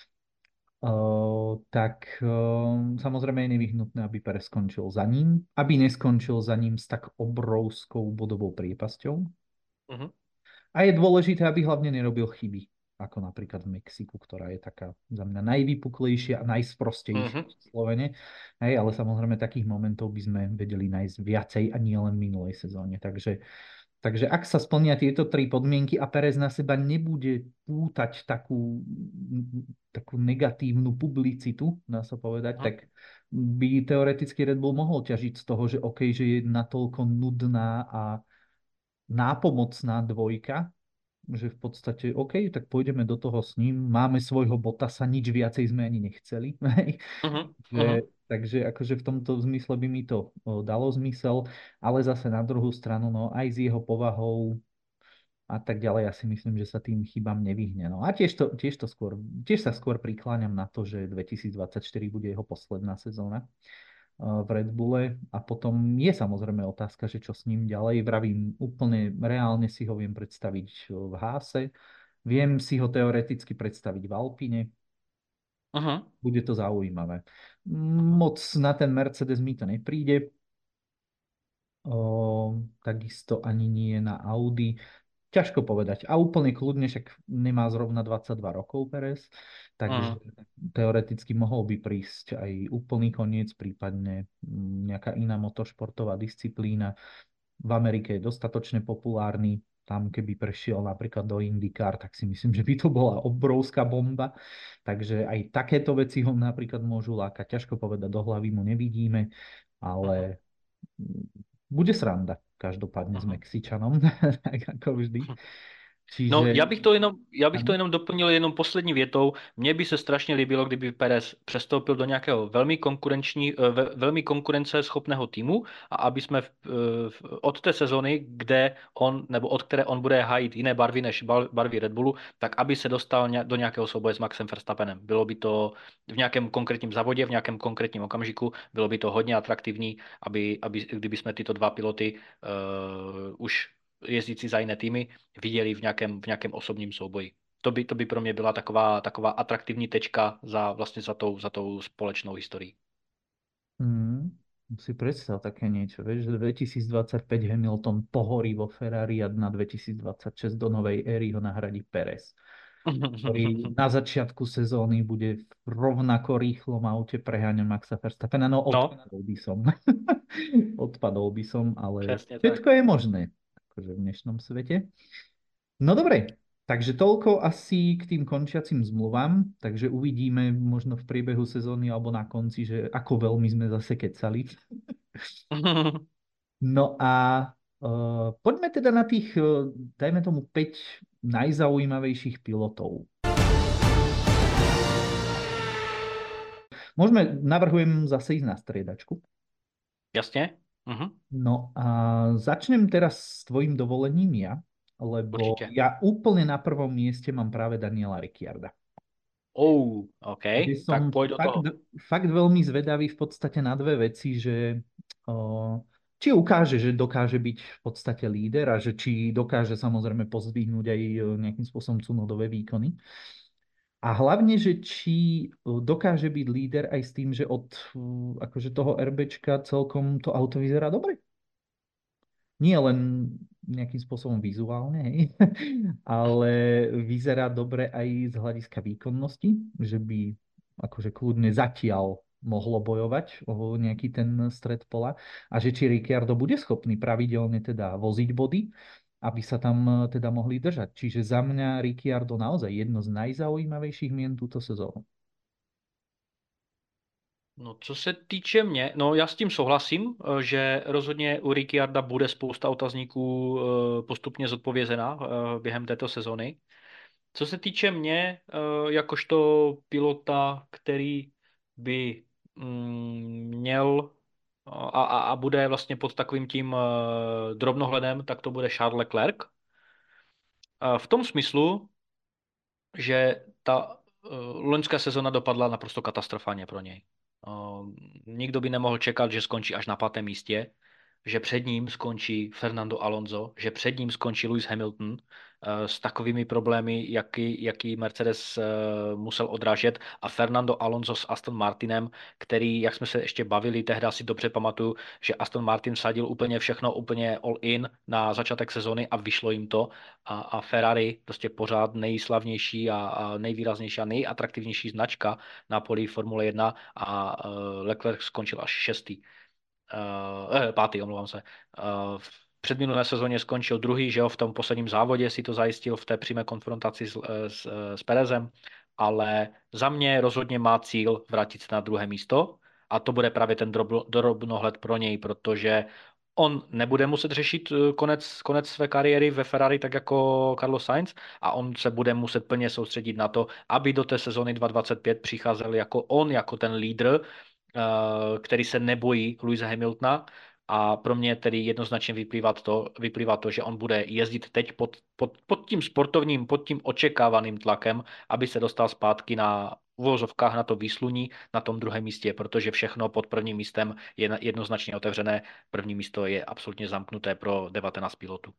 tak samozrejme je nevyhnutné, aby Perez skončil za ním, aby neskončil za ním s tak obrovskou bodovou priepasťou. Mhm. A je dôležité, aby hlavne nerobil chyby, ako napríklad v Mexiku, ktorá je taká za mňa najvypuklejšia a najsprostejšia Mhm. v Slovene. Hej, ale samozrejme takých momentov by sme vedeli nájsť viacej a nie len v minulej sezóne. Takže ak sa splnia tieto tri podmienky a Perez na seba nebude pútať takú negatívnu publicitu, dá sa povedať, Mhm. tak by teoreticky Red Bull mohol ťažiť z toho, že OK, že je natoľko nudná a nápomocná dvojka, že v podstate OK, tak pôjdeme do toho s ním, máme svojho Bottasa, nič viacej sme ani nechceli. Mhm, mhm, Takže akože v tomto zmysle by mi to dalo zmysel, ale zase na druhú stranu, no aj s jeho povahou a tak ďalej, ja si myslím, že sa tým chybám nevyhne. No a tiež sa skôr prikláňam na to, že 2024 bude jeho posledná sezóna v Red Bulle a potom je samozrejme otázka, že čo s ním ďalej. Vravím, úplne reálne si ho viem predstaviť v Háse, viem si ho teoreticky predstaviť v Alpine, mhm, bude to zaujímavé. mhm, Moc na ten Mercedes mi to nepríde, takisto ani nie na Audi. Ťažko povedať. A úplne kľudne, však nemá zrovna 22 rokov Perez, takže mhm, teoreticky mohol by prísť aj úplný koniec, prípadne nejaká iná motošportová disciplína. V Amerike je dostatočne populárny. Tam, keby prešiel napríklad do IndyCar, tak si myslím, že by to bola obrovská bomba. Takže aj takéto veci ho napríklad môžu lákať. Ťažko povedať, do hlavy mu nevidíme, mhm, ale bude sranda. Každopádne s mhm. Mexičanom, tak ako vždy. No, Čiže já bych to ano. jenom doplnil jenom poslední větou. Mně by se strašně líbilo, kdyby Perez přestoupil do nějakého velmi konkurenceschopného týmu a aby jsme od té sezony, kde on, nebo od které on bude hájit jiné barvy než barvy Red Bullu, tak aby se dostal do nějakého souboje s Maxem Verstappenem. Bylo by to v nějakém konkrétním závodě, v nějakém konkrétním okamžiku, bylo by to hodně atraktivní, kdyby jsme tyto dva piloty už jezdící za jiné týmy viděli v nějakém osobním souboji. To by pro mě byla taková atraktivní tečka za tou společnou historií. Mm, si predstav také niečo, vieš, že 2025 Hamilton pohorí vo Ferrari a na 2026 do novej éry ho nahradí Perez, ktorý na začiatku sezóny bude v rovnako rýchlom aute preháňať Maxa Verstappena. No No, odpadol by som. Odpadol by som, ale přesně tak. všetko je možné akože v dnešnom svete. No dobre, takže toľko asi k tým končiacim zmluvám, takže uvidíme možno v priebehu sezóny alebo na konci, že ako veľmi sme zase kecali. No a poďme teda na tých, dajme tomu 5 najzaujímavejších pilotov. Navrhujem zase ísť na striedačku. Jasně? Mhm, No a začnem teraz s tvojim dovolením ja, lebo určitě. ja úplne na prvom mieste mám práve Daniela Ricciarda. OK, Že som tak pojď do fakt, toho. fakt veľmi zvedavý v podstate na dve veci, že či ukáže, že dokáže byť v podstate líder a že či dokáže samozrejme pozdvihnúť aj nejakým spôsobom cunodové výkony. A hlavne, že či dokáže byť líder aj s tým, že od akože toho RBčka celkom to auto vyzerá dobre. Nie len nejakým spôsobom vizuálne, hej, ale vyzerá dobre aj z hľadiska výkonnosti, že by akože kľudne zatiaľ mohlo bojovať o nejaký ten stred pola a že či Ricciardo bude schopný pravidelne teda voziť body, aby sa tam teda mohli držať. Čiže za mňa Ricciardo naozaj jedno z najzaujímavejších mien túto sezónu. No, co se týče mě, no já s tím souhlasím, že rozhodně u Ricciarda bude spousta otazníků postupně zodpovězena během této sezony. Co se týče mě, jakožto pilota, který by měl a bude vlastně pod takovým tím drobnohledem, tak to bude Charles Leclerc. V tom smyslu, že ta loňská sezona dopadla naprosto katastrofálně pro něj. Nikdo by nemohl čekat, že skončí až na 5. místě, že před ním skončí Fernando Alonso, že před ním skončí Lewis Hamilton s takovými problémy, jaký Mercedes musel odrážet a Fernando Alonso s Aston Martinem, který, jak jsme se ještě bavili, tehdy si dobře pamatuju, že Aston Martin sadil úplně všechno, úplně all in na začátek sezony a vyšlo jim to a Ferrari prostě pořád nejslavnější a nejvýraznější a nejatraktivnější značka na poli Formule 1 a Leclerc skončil až 5. Omlouvám se. V předminulé sezóně skončil druhý, že jo, v tom posledním závodě si to zajistil v té přímé konfrontaci s Perezem, ale za mě rozhodně má cíl vrátit se na druhé místo a to bude právě ten drobnohled pro něj, protože on nebude muset řešit konec své kariéry ve Ferrari tak jako Carlos Sainz a on se bude muset plně soustředit na to, aby do té sezony 2025 přicházel jako on, jako ten lídr, který se nebojí Lewise Hamiltona. A pro mě tedy jednoznačně vyplývá to, že on bude jezdit teď pod tím sportovním, pod tím očekávaným tlakem, aby se dostal zpátky na uvozovkách na to výsluní na tom druhém místě, protože všechno pod prvním místem je jednoznačně otevřené. První místo je absolutně zamknuté pro 19 pilotů.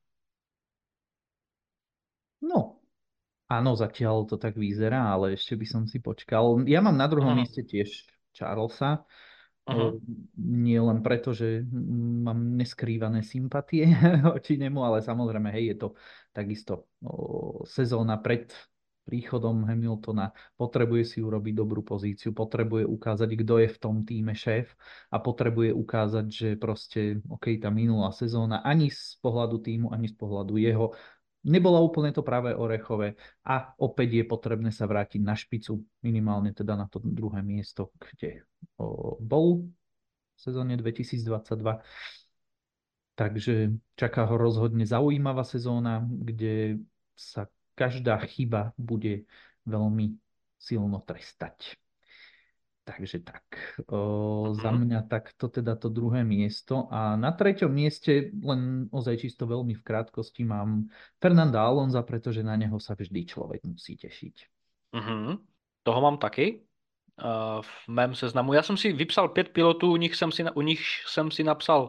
No, áno, zatiaľ to tak vyzerá, ale ešte by som si počkal. Ja mám na druhom Uh-huh, mieste tiež Charlesa. uh-huh, Nie len preto, že mám neskrývané sympatie oči nemu, ale samozrejme, hej, je to takisto sezóna pred príchodom Hamiltona. Potrebuje si urobiť dobrú pozíciu, potrebuje ukázať, kto je v tom týme šéf a potrebuje ukázať, že proste, OK, tá minulá sezóna ani z pohľadu týmu, ani z pohľadu jeho nebola úplne to práve orechové a opäť je potrebné sa vrátiť na špicu, minimálne teda na to druhé miesto, kde bol v sezóne 2022. Takže čaká ho rozhodne zaujímavá sezóna, kde sa každá chyba bude veľmi silno trestať. Takže tak, za uh-huh. mňa takto teda to druhé miesto. A na treťom mieste, len ozaj čisto veľmi v krátkosti, mám Fernanda Alonza, pretože na neho sa vždy človek musí tešiť. Uh-huh. Toho mám taky v mém seznamu. Já jsem si vypsal 5 pilotů, u nich jsem si napsal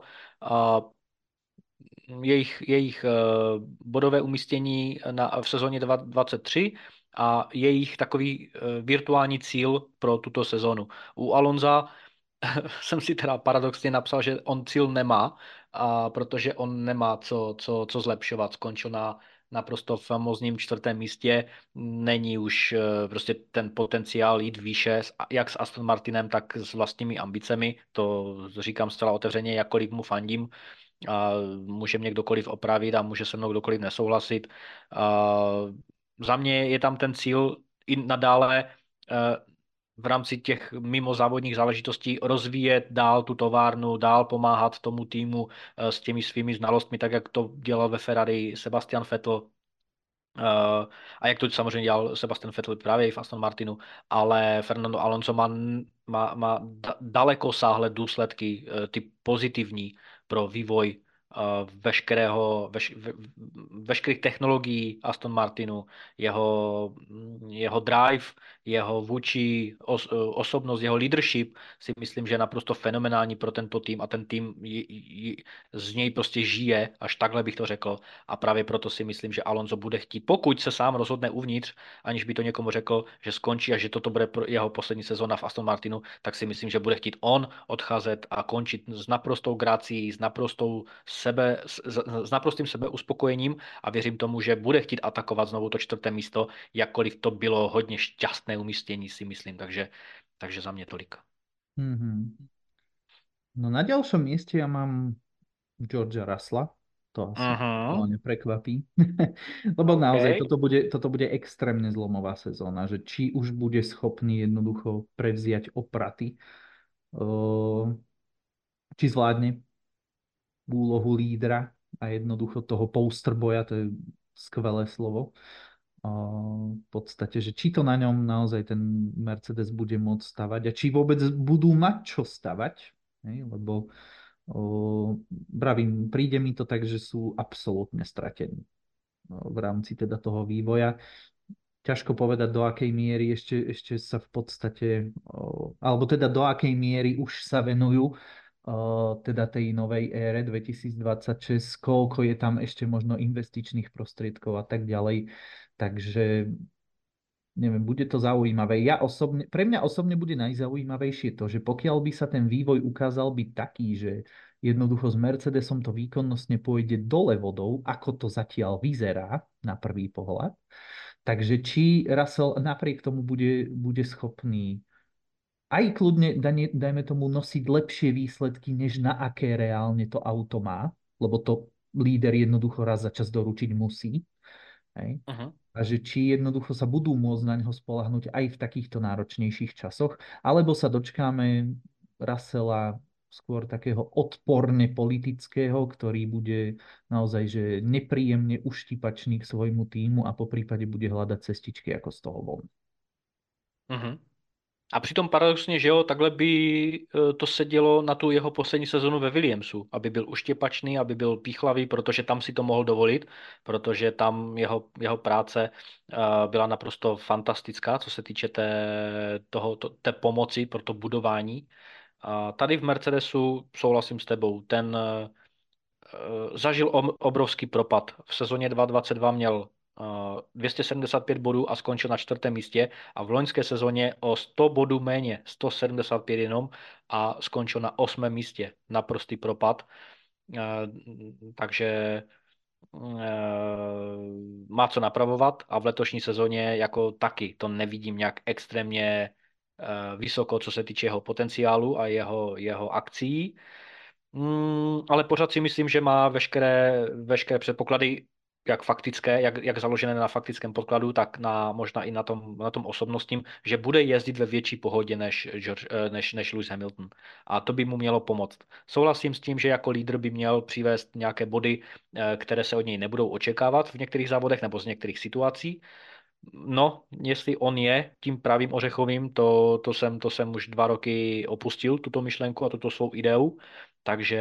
jejich bodové umístění v sezóně 2023 a jejich takový virtuální cíl pro tuto sezonu. U Alonza jsem si teda paradoxně napsal, že on cíl nemá, protože on nemá co zlepšovat. Skončil na naprosto famózním 4. místě. Není už prostě ten potenciál jít výše, jak s Aston Martinem, tak s vlastními ambicemi. To říkám zcela otevřeně, jakkoliv mu fandím. A může mě kdokoliv opravit a může se mnou kdokoliv nesouhlasit. A za mě je tam ten cíl i nadále v rámci těch mimozávodních záležitostí rozvíjet dál tu továrnu, dál pomáhat tomu týmu s těmi svými znalostmi, tak jak to dělal ve Ferrari Sebastian Vettel. A jak to samozřejmě dělal Sebastian Vettel právě i v Aston Martinu, ale Fernando Alonso má daleko sáhlé důsledky, ty pozitivní pro vývoj veškerých technologií Aston Martinu, jeho drive, jeho vůči osobnost, jeho leadership si myslím, že je naprosto fenomenální pro tento tým a ten tým z něj prostě žije, až takhle bych to řekl. A právě proto si myslím, že Alonso bude chtít, pokud se sám rozhodne uvnitř, aniž by to někomu řekl, že skončí a že toto bude jeho poslední sezóna v Aston Martinu, tak si myslím, že bude chtít on odcházet a končit s naprostou grací, s naprostým sebeuspokojením a věřím tomu, že bude chtít atakovat znovu to 4. místo, jakkoliv to bylo hodně šťastné umístění, si myslím. Takže za mě tolik. Mm-hmm. No na ďalšom mieste ja mám Georgia Russella. To asi Uh-huh. to neprekvapí. Lebo OK. naozaj toto bude extrémne zlomová sezóna, že či už bude schopný jednoducho prevziať opraty, či zvládne úlohu lídra a jednoducho toho posterboja, to je skvelé slovo. V podstate, že či to na ňom naozaj ten Mercedes bude môcť stavať a či vôbec budú mať čo stavať, lebo vravím, príde mi to tak, že sú absolútne stratení v rámci teda toho vývoja. Ťažko povedať, do akej miery ešte sa v podstate, alebo teda do akej miery už sa venujú teda tej novej ére 2026, koľko je tam ešte možno investičných prostriedkov a tak ďalej. Takže neviem, bude to zaujímavé. Pre mňa osobne bude najzaujímavejšie to, že pokiaľ by sa ten vývoj ukázal byť taký, že jednoducho s Mercedesom to výkonnostne pôjde dole vodou, ako to zatiaľ vyzerá na prvý pohľad, takže či Russell napriek tomu bude schopný aj kľudne, dajme tomu, nosiť lepšie výsledky, než na aké reálne to auto má, lebo to líder jednoducho raz za čas doručiť musí. Hej? Uh-huh. A že či jednoducho sa budú môcť na ňo spolahnuť aj v takýchto náročnejších časoch, alebo sa dočkáme Russella skôr takého odporne politického, ktorý bude naozaj že nepríjemne uštipačný k svojmu týmu a po prípade bude hľadať cestičky, ako z toho von. Mhm. A přitom paradoxně, že jo, takhle by to sedělo na tu jeho poslední sezonu ve Williamsu, aby byl uštěpačný, aby byl píchlavý, protože tam si to mohl dovolit, protože tam jeho práce byla naprosto fantastická, co se týče té pomoci pro to budování. A tady v Mercedesu souhlasím s tebou, ten zažil obrovský propad. V sezóně 2022 měl 275 bodů a skončil na čtvrtém místě a v loňské sezóně o 100 bodů méně, 175 jenom a skončil na 8. místě. Naprostý propad. Takže má co napravovat a v letošní sezóně jako taky to nevidím nějak extrémně vysoko, co se týče jeho potenciálu a jeho akcí. Ale pořád si myslím, že má veškeré předpoklady, jak faktické, jak založené na faktickém podkladu, tak možná i na tom osobnostním, že bude jezdit ve větší pohodě než Lewis Hamilton. A to by mu mělo pomoct. Souhlasím s tím, že jako lídr by měl přivést nějaké body, které se od něj nebudou očekávat v některých závodech nebo z některých situací. No, jestli on je tím pravým ořechovým, to jsem už 2 roky opustil, tuto myšlenku a tuto svou ideu. Takže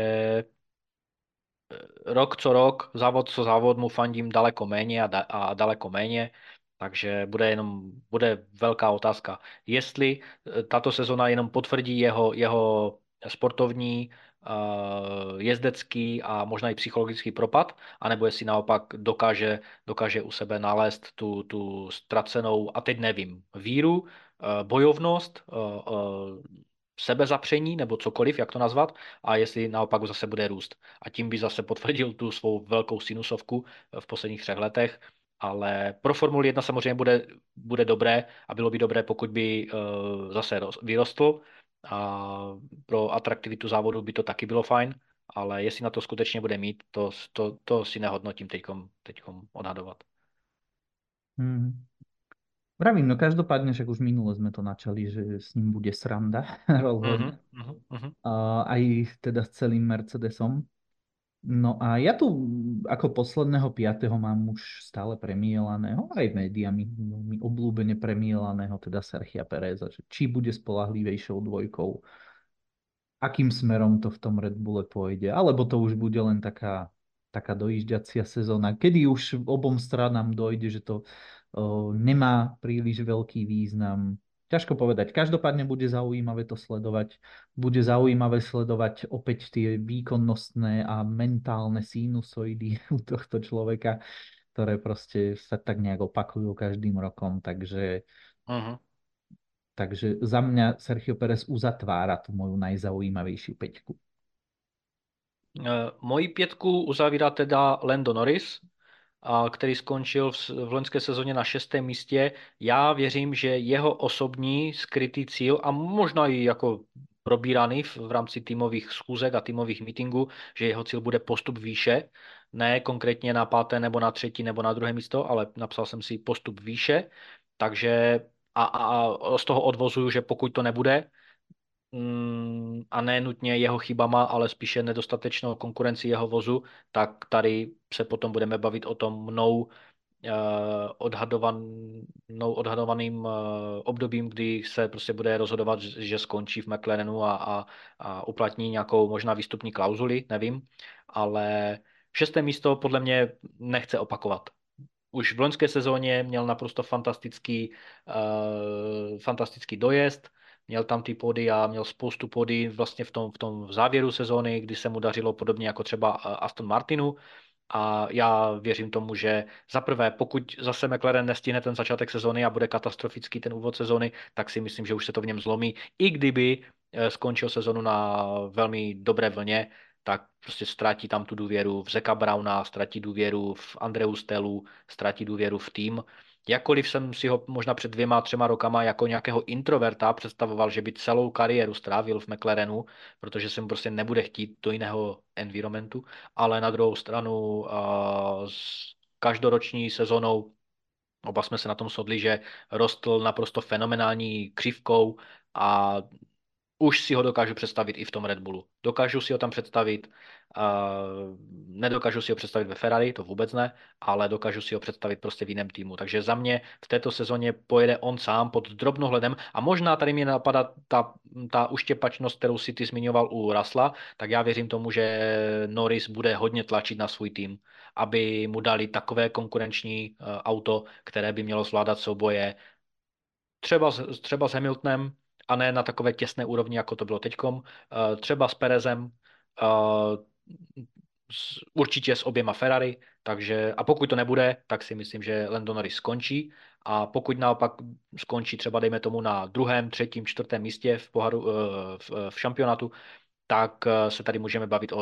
rok co rok, závod co závod mu fandím daleko méně a daleko méně, takže bude velká otázka, jestli tato sezona jenom potvrdí jeho sportovní, jezdecký a možná i psychologický propad, anebo jestli naopak dokáže u sebe nalézt tu ztracenou, a teď nevím, víru, bojovnost, sebezapření nebo cokoliv, jak to nazvat, a jestli naopak zase bude růst. A tím by zase potvrdil tu svou velkou sinusovku v posledních 3 letech. Ale pro Formuli 1 samozřejmě bude dobré a bylo by dobré, pokud by zase vyrostl. A pro atraktivitu závodu by to taky bylo fajn, ale jestli na to skutečně bude mít, to si nehodnotím teďkom odhadovat. Hmm. Pravím, no každopádne, však už minule sme to načali, že s ním bude sranda Mhm, rozhodne. mhm, mhm. Aj teda s celým Mercedesom. No a ja tu ako posledného piatého mám už stále premielaného, aj médiami, mi obľúbene premielaného, teda Sergia Pereza, že či bude spolahlivejšou dvojkou, akým smerom to v tom Red Bulle pôjde, alebo to už bude len taká dojížďacia sezóna, kedy už obom stranám dojde, že to nemá príliš veľký význam. Ťažko povedať. Každopádne bude zaujímavé to sledovať. Bude zaujímavé sledovať opäť tie výkonnostné a mentálne sinusoidy u tohto človeka, ktoré proste sa tak nejak opakujú každým rokom. Mhm. Takže za mňa Sergio Perez uzatvára tú moju najzaujímavejšiu peťku. Moji 5 uzavírá teda Lando Norris, který skončil v loňské sezóně na 6. místě. Já věřím, že jeho osobní skrytý cíl a možná i jako probíraný v rámci týmových schůzek a týmových meetingů, že jeho cíl bude postup výše, ne konkrétně na 5. nebo na 3. nebo na 2. místo, ale napsal jsem si postup výše, takže a z toho odvozuju, že pokud to nebude, a ne nutně jeho chybama, ale spíše nedostatečnou konkurenci jeho vozu, tak tady se potom budeme bavit o tom eh, odhadovaným obdobím, kdy se prostě bude rozhodovat, že skončí v McLarenu a uplatní nějakou možná výstupní klauzuli, nevím, ale 6. místo podle mě nechce opakovat. Už v loňské sezóně měl naprosto fantastický dojezd, měl tam ty pody a měl spoustu pody vlastně v tom závěru sezóny, kdy se mu dařilo podobně jako třeba Aston Martinu. A já věřím tomu, že za prvé, pokud zase McLaren nestihne ten začátek sezóny a bude katastrofický ten úvod sezóny, tak si myslím, že už se to v něm zlomí. I kdyby skončil sezonu na velmi dobré vlně, tak prostě ztratí tam tu důvěru v Zeka Browna, ztratí důvěru v Andreu Stelu, ztratí důvěru v tým. Jakkoliv jsem si ho možná před 2, 3 rokama jako nějakého introverta představoval, že by celou kariéru strávil v McLarenu, protože se mu prostě nebude chtít do jiného environmentu, ale na druhou stranu s každoroční sezónou oba jsme se na tom shodli, že rostl naprosto fenomenální křivkou a už si ho dokážu představit i v tom Red Bullu. Dokážu si ho tam představit, nedokážu si ho představit ve Ferrari, to vůbec ne, ale dokážu si ho představit prostě v jiném týmu. Takže za mě v této sezóně pojede on sám pod drobnohledem a možná tady mě napadá ta uštěpačnost, kterou si ty zmiňoval u Russella, tak já věřím tomu, že Norris bude hodně tlačit na svůj tým, aby mu dali takové konkurenční auto, které by mělo zvládat souboje třeba s Hamiltonem, a ne na takové těsné úrovni, jako to bylo teďkom. Třeba s Perezem, určitě s oběma Ferrari, takže a pokud to nebude, tak si myslím, že Lando Norris skončí a pokud naopak skončí třeba dejme tomu na druhém, třetím, čtvrtém místě v poháru, v šampionátu, tak se tady můžeme bavit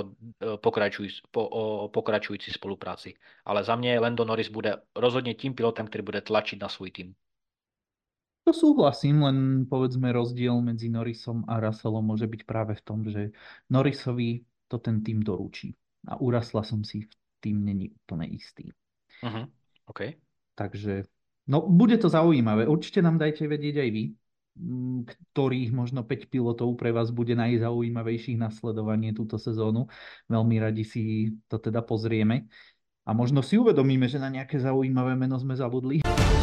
o pokračující spolupráci. Ale za mě Lando Norris bude rozhodně tím pilotem, který bude tlačit na svůj tým. To súhlasím, len povedzme rozdiel medzi Norrisom a Russellom môže byť práve v tom, že Norrisovi to ten tým doručí. A u Russella som si v tým není úplne istý. OK. Takže, no, bude to zaujímavé. Určite nám dajte vedieť aj vy, ktorých možno 5 pilotov pre vás bude najzaujímavejších na sledovanie túto sezónu. Veľmi radi si to teda pozrieme. A možno si uvedomíme, že na nejaké zaujímavé meno sme zabudli.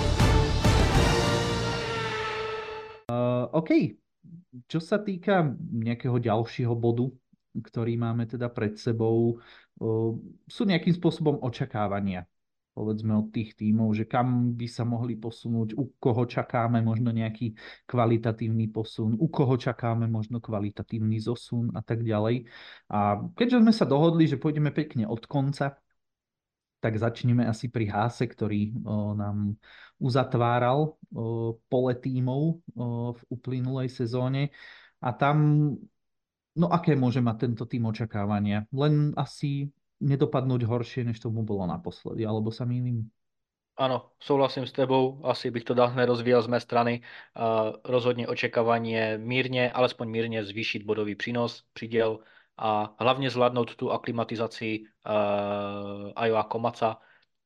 OK, čo sa týka nejakého ďalšieho bodu, ktorý máme teda pred sebou, sú nejakým spôsobom očakávania, povedzme od tých tímov, že kam by sa mohli posunúť, u koho čakáme možno nejaký kvalitatívny posun, u koho čakáme možno kvalitatívny zosun a tak ďalej. A keďže sme sa dohodli, že pôjdeme pekne od konca, tak začneme asi pri Haase, ktorý nám uzatváral pole tímov v uplynulej sezóne. A tam, no aké môže mať tento tým očakávania? Len asi nedopadnúť horšie, než tomu bolo naposledy, alebo sa mýlim? Ano, souhlasím s tebou, asi bych to dál nerozvíjel z mé strany. Rozhodně očekávání je mírně, alespoň mírně zvýšit bodový přínos, přiděl a hlavně zvládnout tu aklimatizaci Ajoa Komaca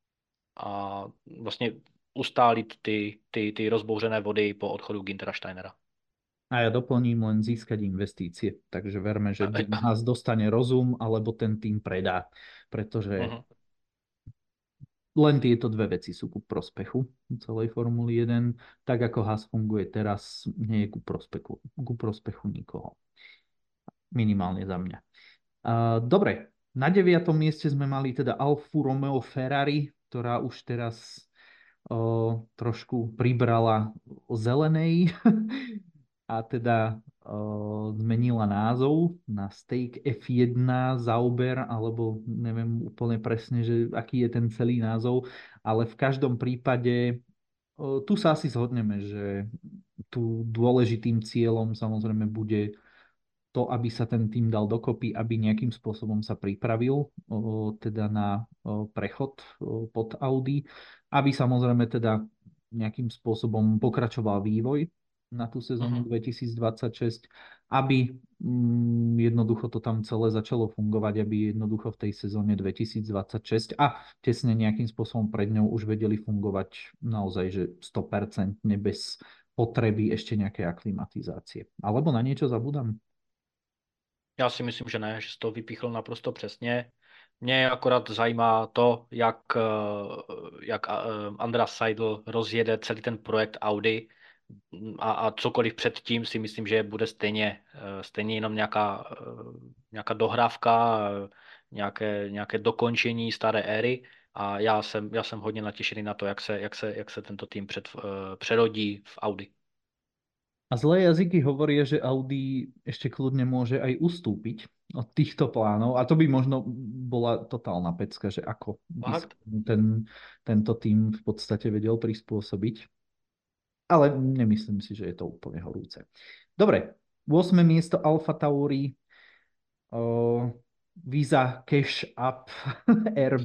a vlastně ustálit ty rozbouřené vody po odchodu Güntera Steinera. A ja doplním len získať investície. Takže verme, že Haas dostane rozum, alebo ten tým predá. Pretože len tieto dve veci sú ku prospechu celej Formuly 1. Tak ako Haas funguje teraz, nie je ku prospechu nikoho. Minimálne za mňa. Dobre, na 9. mieste sme mali teda Alfu Romeo Ferrari, ktorá už teraz trošku pribrala zelenej a teda zmenila názov na Stake F1 Zauber, alebo neviem úplne presne, že aký je ten celý názov, ale v každom prípade tu sa asi zhodneme, že tu dôležitým cieľom samozrejme bude to, aby sa ten tým dal dokopy, aby nejakým spôsobom sa pripravil teda na prechod pod Audi, aby samozrejme teda nejakým spôsobom pokračoval vývoj na tú sezónu 2026, aby jednoducho to tam celé začalo fungovať, aby jednoducho v tej sezóne 2026 a tesne nejakým spôsobom pred ňou už vedeli fungovať naozaj, že 100% bez potreby ešte nejakej aklimatizácie. Alebo na niečo zabudám? Já si myslím, že ne, že jsi to vypíchl naprosto přesně. Mě akorát zajímá to, jak Andreas Seidl rozjede celý ten projekt Audi a cokoliv předtím si myslím, že bude stejně jenom nějaká dohrávka, nějaké dokončení staré éry a já jsem hodně natěšený na to, jak se tento tým přerodí v Audi. A zlé jazyky hovoria, že Audi ešte kľudne môže aj ustúpiť od týchto plánov. A to by možno bola totálna pecka, že ako by sa Fakt? tento tým v podstate vedel prispôsobiť. Ale nemyslím si, že je to úplne horúce. Dobre, 8. miesto Alfa Tauri, Visa Cash Up RB.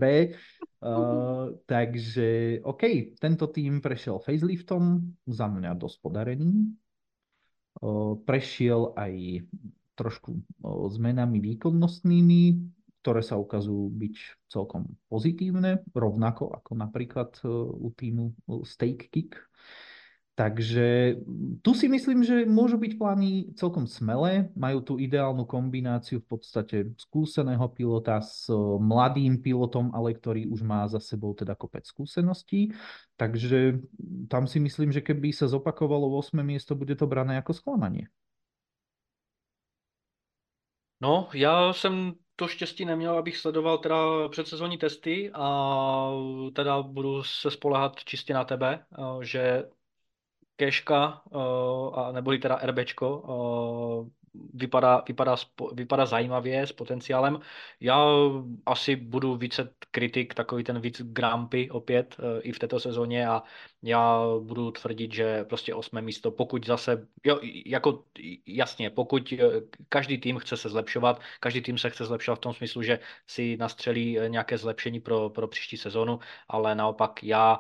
Takže OK, tento tým prešiel faceliftom, za mňa dosť podareným. Prešiel aj trošku zmenami výkonnostnými, ktoré sa ukazujú byť celkom pozitívne, rovnako ako napríklad u týmu Stake Kick. Takže tu si myslím, že môžu byť plány celkom smelé. Majú tu ideálnu kombináciu v podstate skúseného pilota s mladým pilotom, ale ktorý už má za sebou teda kopec skúseností. Takže tam si myslím, že keby sa zopakovalo 8. miesto, bude to brané ako sklamanie. No, já jsem to štěstí neměl, abych sledoval teda předsezonní testy a teda budu se spoléhat čistě na tebe, že Keška, a neboli teda RBčko, vypadá zajímavě s potenciálem. Já asi budu více kritik, takový ten víc grumpy opět i v této sezóně a já budu tvrdit, že prostě 8. místo, pokud zase, jo, jako jasně, pokud každý tým chce se zlepšovat, každý tým se chce zlepšovat v tom smyslu, že si nastřelí nějaké zlepšení pro příští sezónu, ale naopak já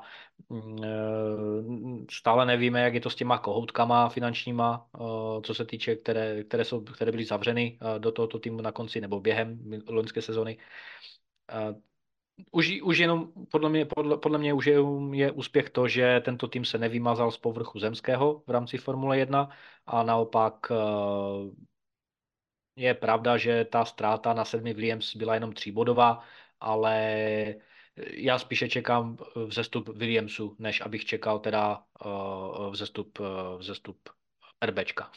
stále nevíme, jak je to s těma kohoutkama finančníma, co se týče, které byly zavřeny do tohoto týmu na konci nebo během loňské sezony. Už jenom podle mě už je úspěch to, že tento tým se nevymazal z povrchu zemského v rámci Formule 1 a naopak je pravda, že ta ztráta na 7 Williams byla jenom 3bodová, ale já spíše čekám vzestup Williamsu, než abych čekal teda vzestup RBčka.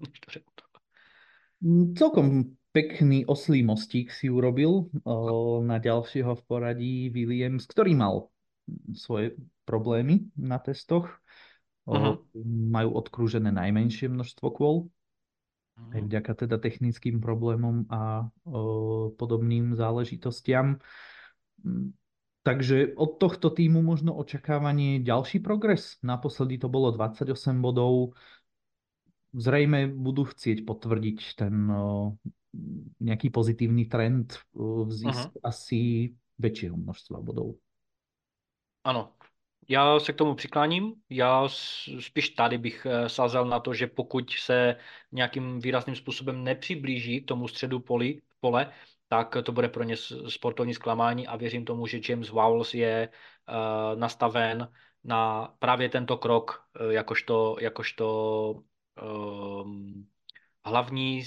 Celkom pekný oslý mostík si urobil na ďalšieho v poradí Williams, ktorý mal svoje problémy na testoch. Mhm. Majú odkrúžené najmenšie množstvo kôl, aj Mhm. vďaka teda technickým problémom a podobným záležitostiam. Takže od tohto týmu možno očakávanie ďalší progres. Naposledy to bolo 28 bodov. Zrejme budú chcieť potvrdiť ten nejaký pozitívny trend v zisk Mhm. asi väčšieho množstva bodov. Ano, já se k tomu přikláním. Já spíš tady bych sázel na to, že pokud se nějakým výrazným způsobem nepřiblíží k tomu středu pole, tak to bude pro ně sportovní zklamání a věřím tomu, že James Vowles je nastaven na právě tento krok jakožto um, hlavní,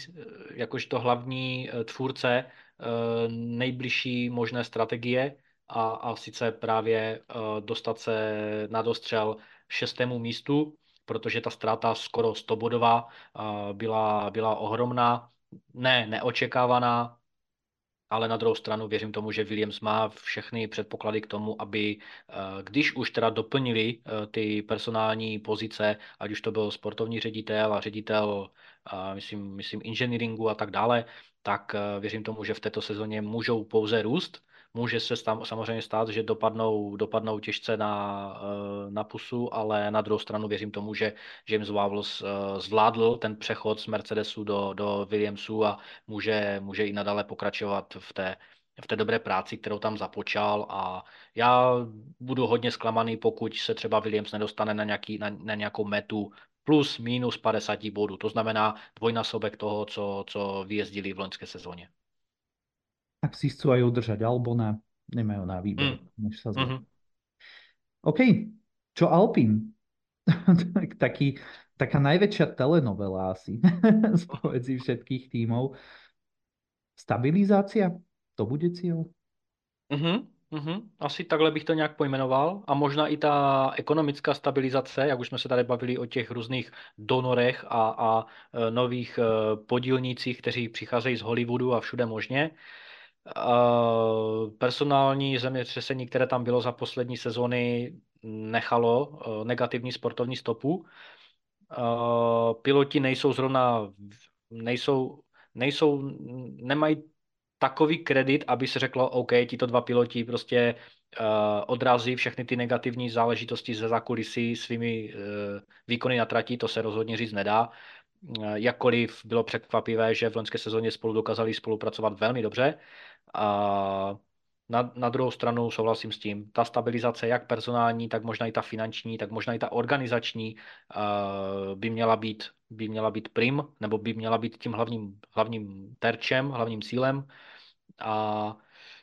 hlavní tvůrce nejbližší možné strategie a sice právě dostat se na dostřel 6. místu, protože ta ztráta skoro 100bodová byla ohromná, ne neočekávaná, ale na druhou stranu věřím tomu, že Williams má všechny předpoklady k tomu, aby když už teda doplnili ty personální pozice, ať už to byl sportovní ředitel a ředitel, myslím inženýringu a tak dále, tak věřím tomu, že v této sezóně můžou pouze růst. Může se tam samozřejmě stát, že dopadnou těžce na pusu, ale na druhou stranu věřím tomu, že James Vowles zvládl ten přechod z Mercedesu do Williamsu a může i nadále pokračovat v té dobré práci, kterou tam započal a já budu hodně zklamaný, pokud se třeba Williams nedostane na nějakou metu plus minus 50 bodů. To znamená dvojnásobek toho, co vyjezdili v loňské sezóně. Ak si chcú aj udržať Albona, nemajú na Mm, výber, než sa zlepšiť. mhm, OK, čo Alpine? Taký, taká najväčšia telenovela asi spomedzi všetkých tímov. Stabilizácia? To bude cieľ? mhm, mhm. Asi takhle bych to nějak pojmenoval. A možná i ta ekonomická stabilizace, jak už jsme se tady bavili o těch různých donorech a nových podílnících, kteří přicházejí z Hollywoodu a všude možně. Personální zemětřesení, které tam bylo za poslední sezóny, nechalo negativní sportovní stopu. Piloti nejsou zrovna, nejsou, nejsou, nemají takový kredit, aby se řeklo, OK, tito dva piloti prostě odrazí všechny ty negativní záležitosti ze zákulisí svými výkony na trati, to se rozhodně říct nedá. Jakkoliv bylo překvapivé, že v loňské sezóně spolu dokázali spolupracovat velmi dobře. A na druhou stranu souhlasím s tím, ta stabilizace, jak personální, tak možná i ta finanční, tak možná i ta organizační, by měla být prim, nebo by měla být tím hlavním terčem, hlavním cílem. A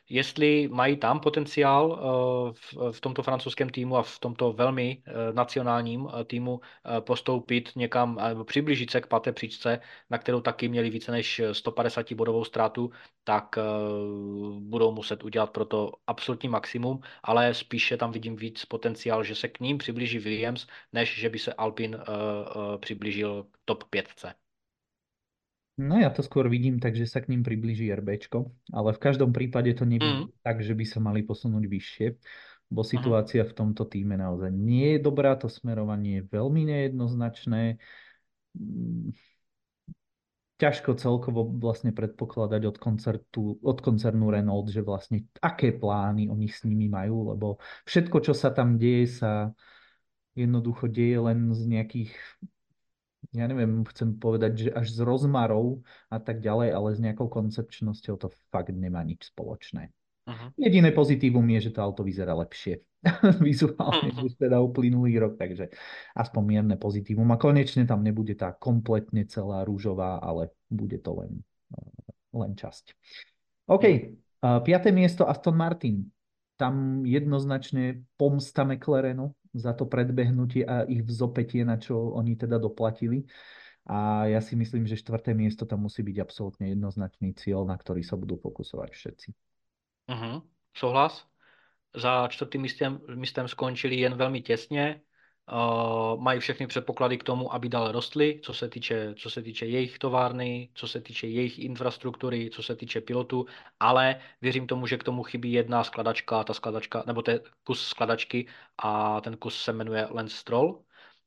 jestli mají tam potenciál v tomto francouzském týmu a v tomto velmi nacionálním týmu postoupit někam, nebo přiblížit se k páté příčce, na kterou taky měli více než 150 bodovou ztrátu, tak budou muset udělat pro to absolutní maximum, ale spíše tam vidím víc potenciál, že se k ním přiblíží Williams, než že by se Alpine přiblížil k top 5. No ja to skôr vidím tak, že sa k ním priblíži RBčko, ale v každom prípade to nevidím Mm, tak, že by sa mali posunúť vyššie, bo mhm, situácia v tomto týme naozaj nie je dobrá, to smerovanie je veľmi nejednoznačné. Mm, ťažko celkovo vlastne predpokladať od koncernu Renault, že vlastne aké plány oni s nimi majú, lebo všetko, čo sa tam deje, sa jednoducho deje len z nejakých, ja neviem, chcem povedať, že až z rozmarov a tak ďalej, ale s nejakou koncepčnosťou to fakt nemá nič spoločné. mhm, Jediné pozitívum je, že to auto vyzerá lepšie vizuálne, mhm, než teda uplynulý rok, takže aspoň mierne pozitívum. A konečne tam nebude tá kompletne celá rúžová, ale bude to len časť. OK, mhm. piaté miesto Aston Martin. Tam jednoznačne pomsta McLarenu za to predbehnutie a ich vzopätie, na čo oni teda doplatili. A ja si myslím, že štvrté miesto tam musí byť absolútne jednoznačný cieľ, na ktorý sa budú fokusovať všetci. Mhm. Souhlas. Za čtvrtým místem skončili jen velmi těsně. Mají všechny předpoklady k tomu, aby dále rostly, co se týče jejich továrny, co se týče jejich infrastruktury, co se týče pilotů, ale věřím tomu, že k tomu chybí jedna skladačka, ta skladačka, nebo to je kus skladačky a ten kus se jmenuje Lance Stroll.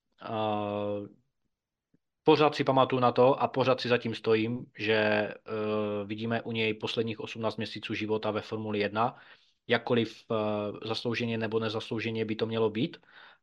Pořád si pamatuju na to a pořád si zatím stojím, že vidíme u něj posledních 18 měsíců života ve Formuli 1, jakkoliv zaslouženě nebo nezaslouženě by to mělo být.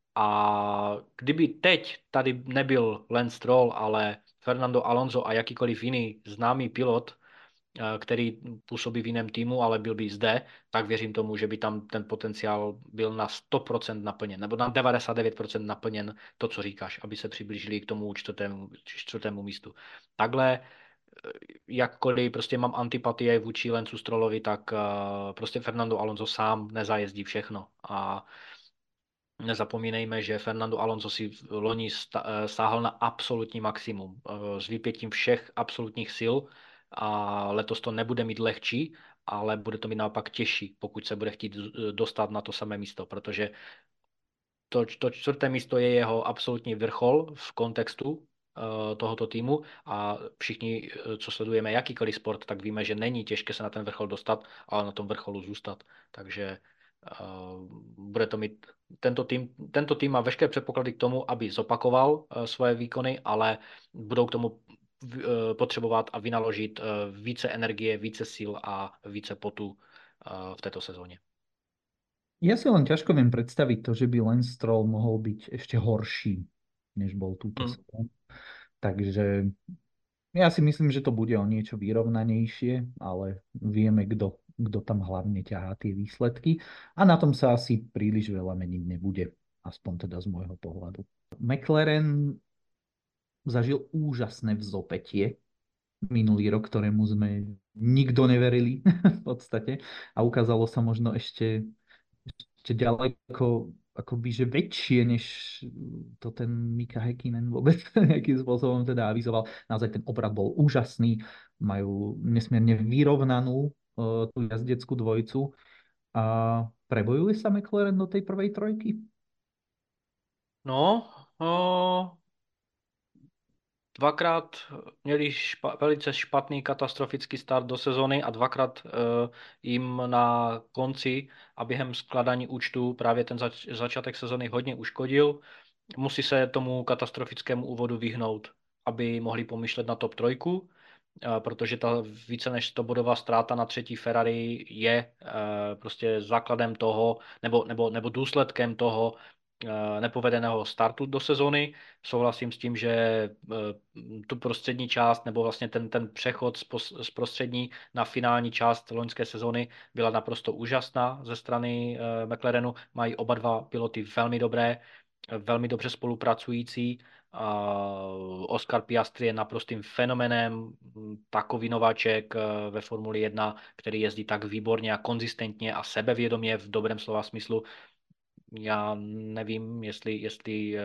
A kdyby teď tady nebyl Lance Stroll, ale Fernando Alonso a jakýkoliv jiný známý pilot, který působí v jiném týmu, ale byl by zde, tak věřím tomu, že by tam ten potenciál byl na 100% naplněn, nebo na 99% naplněn to, co říkáš, aby se přiblížili k tomu čtvrtému místu. Takhle, jakkoliv prostě mám antipatie vůči Lencu Strollovi, tak prostě Fernando Alonso sám nezajezdí všechno. A nezapomínejme, že Fernando Alonso si v loni sáhl na absolutní maximum s vypětím všech absolutních sil a letos to nebude mít lehčí, ale bude to mít naopak těžší, pokud se bude chtít dostat na to samé místo, protože to čtvrté místo je jeho absolutní vrchol v kontextu tohoto týmu a všichni, co sledujeme jakýkoliv sport, tak víme, že není těžké se na ten vrchol dostat, ale na tom vrcholu zůstat. Takže bude to mít tento tým má veškeré předpoklady k tomu, aby zopakoval svoje výkony, ale budou k tomu potřebovat a vynaložit více energie, více sil a více potu v této sezóně. Ja si len ťažko viem predstaviť to, že by Lance Stroll mohol byť ešte horší, než bol túto Mm. sezónu. Takže ja si myslím, že to bude o niečo vyrovnanejšie, ale vieme, kto tam hlavne ťahá tie výsledky. A na tom sa asi príliš veľa meniť nebude, aspoň teda z môjho pohľadu. McLaren zažil úžasné vzopätie minulý rok, ktorému sme nikto neverili v podstate. A ukázalo sa možno ešte ďaleko akoby, že väčšie, než to ten Mika Häkkinen vôbec nejakým spôsobom teda avizoval. Naozaj ten obrad bol úžasný, majú nesmierne vyrovnanú tú jazdeckú dvojicu a prebojuje sa McLaren do tej prvej trojky? No, dvakrát měli velice špatný katastrofický start do sezony a dvakrát jim na konci a během skladání účtu právě ten začátek sezony hodně uškodil. Musí se tomu katastrofickému úvodu vyhnout, aby mohli pomyšlet na top trojku, protože ta více než 100-bodová ztráta na třetí Ferrari je prostě základem toho, nebo důsledkem toho nepovedeného startu do sezony. Souhlasím s tím, že tu prostřední část, nebo vlastně ten přechod z prostřední na finální část loňské sezony byla naprosto úžasná ze strany McLarenu. Mají oba dva piloty velmi dobré. velmi dobře spolupracující. Oscar Piastri je naprostým fenomenem, takový nováček ve Formuli 1, který jezdí tak výborně a konzistentně a sebevědomě v dobrém slova smyslu. Já nevím, jestli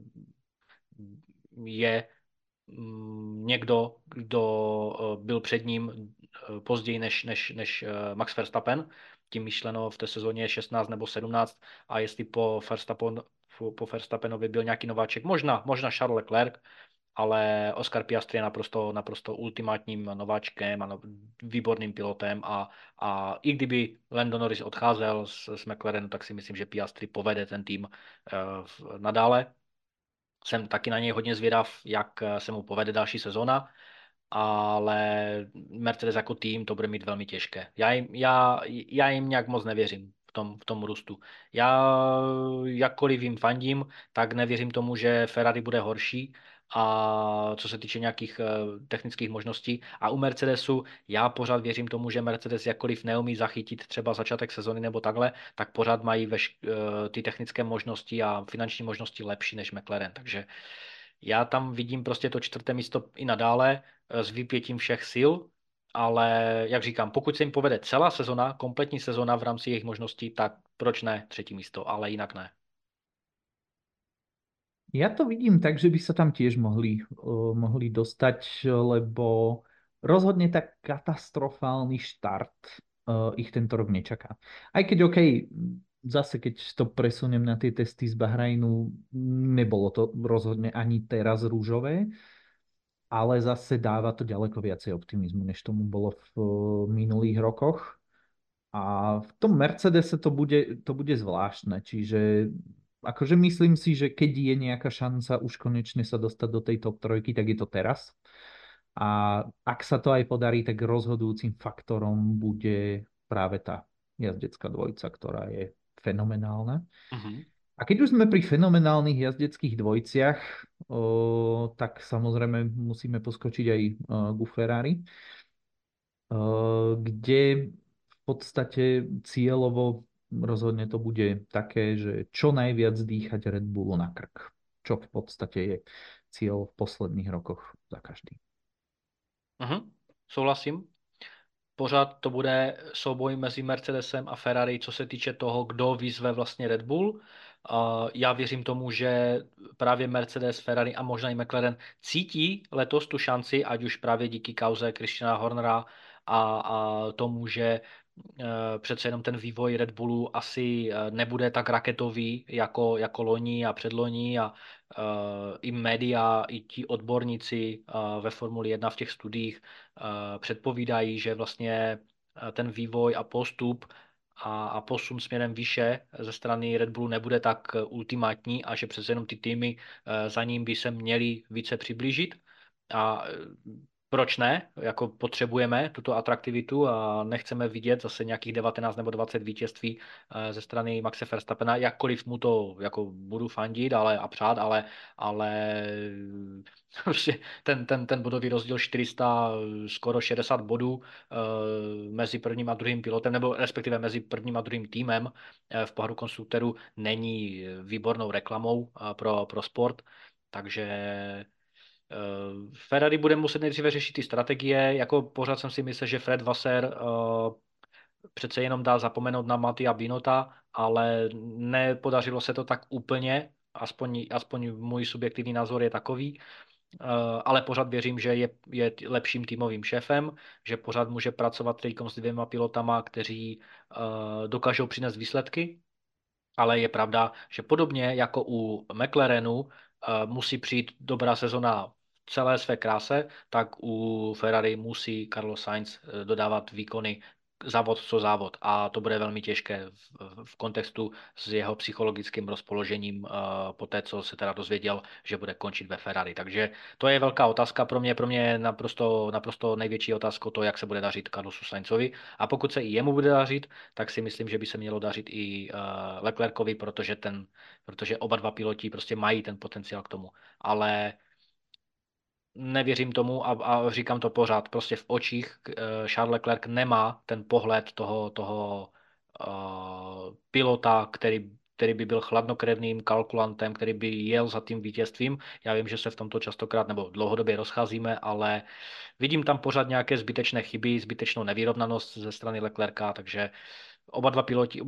je někdo, kdo byl před ním později než Max Verstappen, tím myšleno v té sezóně 16 nebo 17, a jestli po Verstappenovi byl nějaký nováček, možná Charles Leclerc, ale Oscar Piastri je naprosto ultimátním nováčkem a výborným pilotem a i kdyby Lando Norris odcházel z McLarenu, tak si myslím, že Piastri povede ten tým nadále. Jsem taky na něj hodně zvědav, jak se mu povede další sezona, ale Mercedes jako tým to bude mít velmi těžké. Já jim nějak moc nevěřím v tom růstu. Já jakkoliv jim fandím, tak nevěřím tomu, že Ferrari bude horší, a co se týče nějakých technických možností. A u Mercedesu já pořád věřím tomu, že Mercedes jakkoliv neumí zachytit třeba začátek sezony nebo takhle, tak pořád mají ty technické možnosti a finanční možnosti lepší než McLaren. Takže já tam vidím prostě to čtvrté místo i nadále s vypětím všech sil, ale jak říkám, pokud se jim povede celá sezona, kompletní sezona v rámci jejich možností, tak proč ne třetí místo, ale jinak ne. Ja to vidím tak, že by sa tam tiež mohli dostať, lebo rozhodne tak katastrofálny štart ich tento rok nečaká. Aj keď, OK, zase keď to presuniem na tie testy z Bahrajnu, nebolo to rozhodne ani teraz rúžové, ale zase dáva to ďaleko viacej optimizmu, než tomu bolo v minulých rokoch. A v tom Mercedese to bude zvláštne, čiže akože myslím si, že keď je nejaká šanca už konečne sa dostať do tej top trojky, tak je to teraz. A ak sa to aj podarí, tak rozhodujúcim faktorom bude práve tá jazdecká dvojica, ktorá je fenomenálna. Mhm. A keď už sme pri fenomenálnych jazdeckých dvojiciach, tak samozrejme musíme poskočiť aj ku Ferrari, kde v podstate cieľovo rozhodne to bude také, že čo najviac dýchať Red Bullu na krk, čo v podstate je cieľ v posledných rokoch za každý. Souhlasím. Pořád to bude souboj mezi Mercedesem a Ferrari, co se týče toho, kdo vyzve vlastně Red Bull. Já věřím tomu, že právě Mercedes, Ferrari a možná i McLaren cítí letos tu šanci, ať už právě díky kauze Christiana Hornera a tomu, že přece jenom ten vývoj Red Bullu asi nebude tak raketový jako loni a předloni, a i média, i ti odborníci ve Formuli 1 v těch studiích předpovídají, že vlastně ten vývoj a postup a posun směrem výše ze strany Red Bullu nebude tak ultimátní a že přece jenom ty týmy za ním by se měly více přiblížit. A proč ne? Jako potřebujeme tuto atraktivitu a nechceme vidět zase nějakých 19 nebo 20 vítězství ze strany Maxe Verstappena, jakkoliv mu to jako budu fandit a přát, ale prostě ten bodový rozdíl 400, skoro 60 bodů mezi prvním a druhým pilotem, nebo respektive mezi prvním a druhým týmem v poháru konstruktorů není výbornou reklamou pro sport, takže Ferrari bude muset nejdříve řešit ty strategie, jako pořád jsem si myslel, že Fred Vasseur přece jenom dá zapomenout na Mattia Binota, ale nepodařilo se to tak úplně, aspoň můj subjektivní názor je takový, ale pořád věřím, že je lepším týmovým šéfem, že pořád může pracovat s dvěma pilotama, kteří dokážou přinést výsledky, ale je pravda, že podobně jako u McLarenu musí přijít dobrá sezona v celé své kráse, tak u Ferrari musí Carlos Sainz dodávat výkony závod co závod, a to bude velmi těžké v kontextu s jeho psychologickým rozpoložením po té, co se teda dozvěděl, že bude končit ve Ferrari. Takže to je velká otázka pro mě je naprosto největší otázkou to, jak se bude dařit Carlosu Sainzovi, a pokud se i jemu bude dařit, tak si myslím, že by se mělo dařit i Leclercovi, protože oba dva piloti prostě mají ten potenciál k tomu. Ale nevěřím tomu a říkám to pořád, prostě v očích Charles Leclerc nemá ten pohled toho pilota, který který by byl chladnokrevným kalkulantem, který by jel za tím vítězstvím. Já vím, že se v tomto častokrát nebo dlouhodobě rozcházíme, ale vidím tam pořád nějaké zbytečné chyby, zbytečnou nevyrovnanost ze strany Leclerca, takže oba dva piloti,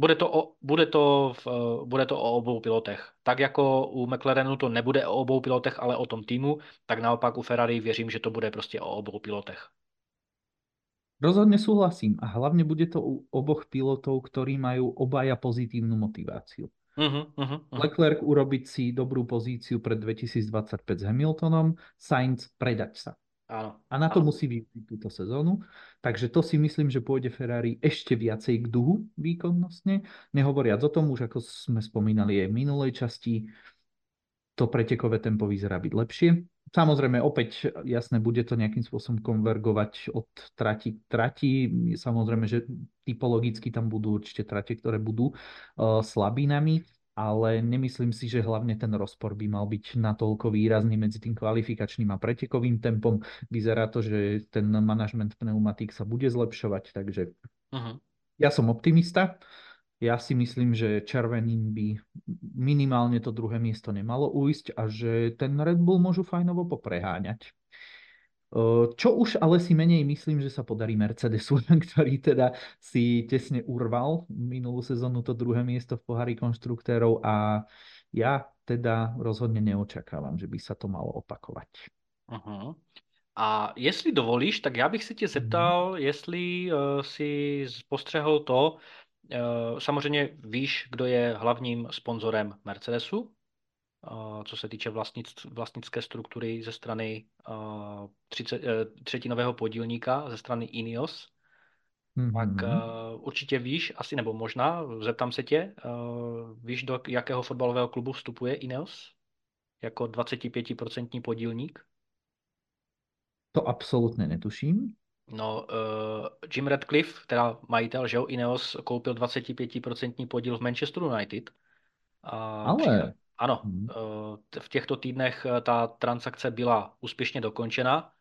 bude to o obou pilotech. Tak jako u McLarenu to nebude o obou pilotech, ale o tom týmu, tak naopak u Ferrari věřím, že to bude prostě o obou pilotech. Rozhodne súhlasím a hlavne bude to u oboch pilotov, ktorí majú obaja pozitívnu motiváciu. Mhm, mhm, mhm. Leclerc urobiť si dobrú pozíciu pred 2025 s Hamiltonom, Sainz predať sa. Áno, A na to áno. musí využiť túto sezónu. Takže to si myslím, že pôjde Ferrari ešte viacej k duhu výkonnostne. Nehovoriac o tom, už ako sme spomínali aj v minulej časti, to pretekové tempo vyzerá byť lepšie. Samozrejme, opäť jasné, bude to nejakým spôsobom konvergovať od trati k trati. Samozrejme, že typologicky tam budú určite trate, ktoré budú slabinami, ale nemyslím si, že hlavne ten rozpor by mal byť natoľko výrazný medzi tým kvalifikačným a pretekovým tempom. Vyzerá to, že ten manažment pneumatík sa bude zlepšovať, takže Mhm. ja som optimista. Ja si myslím, že červeným by minimálne to druhé miesto nemalo ujsť a že ten Red Bull môžu fajnovo popreháňať. Čo už ale si menej myslím, že sa podarí Mercedesu, ktorý teda si tesne urval minulú sezónu to druhé miesto v pohári konštruktérov a ja teda rozhodne neočakávam, že by sa to malo opakovať. Mhm. A jestli dovolíš, tak já bych se tě Mhm. zeptal, jestli si postřehl to, samozřejmě víš, kdo je hlavním sponzorem Mercedesu, co se týče vlastnické struktury ze strany třetinového podílníka, ze strany Ineos, tak Mhm. určitě víš, asi nebo možná, zeptám se tě, víš, do jakého fotbalového klubu vstupuje Ineos jako 25% podílník? To absolútne netuším, No, Jim Ratcliffe, teda majitel, že jo, Ineos koupil 25% podíl v Manchester United. A ale ano, mhm. v těchto týdnech ta transakce byla úspěšně dokončena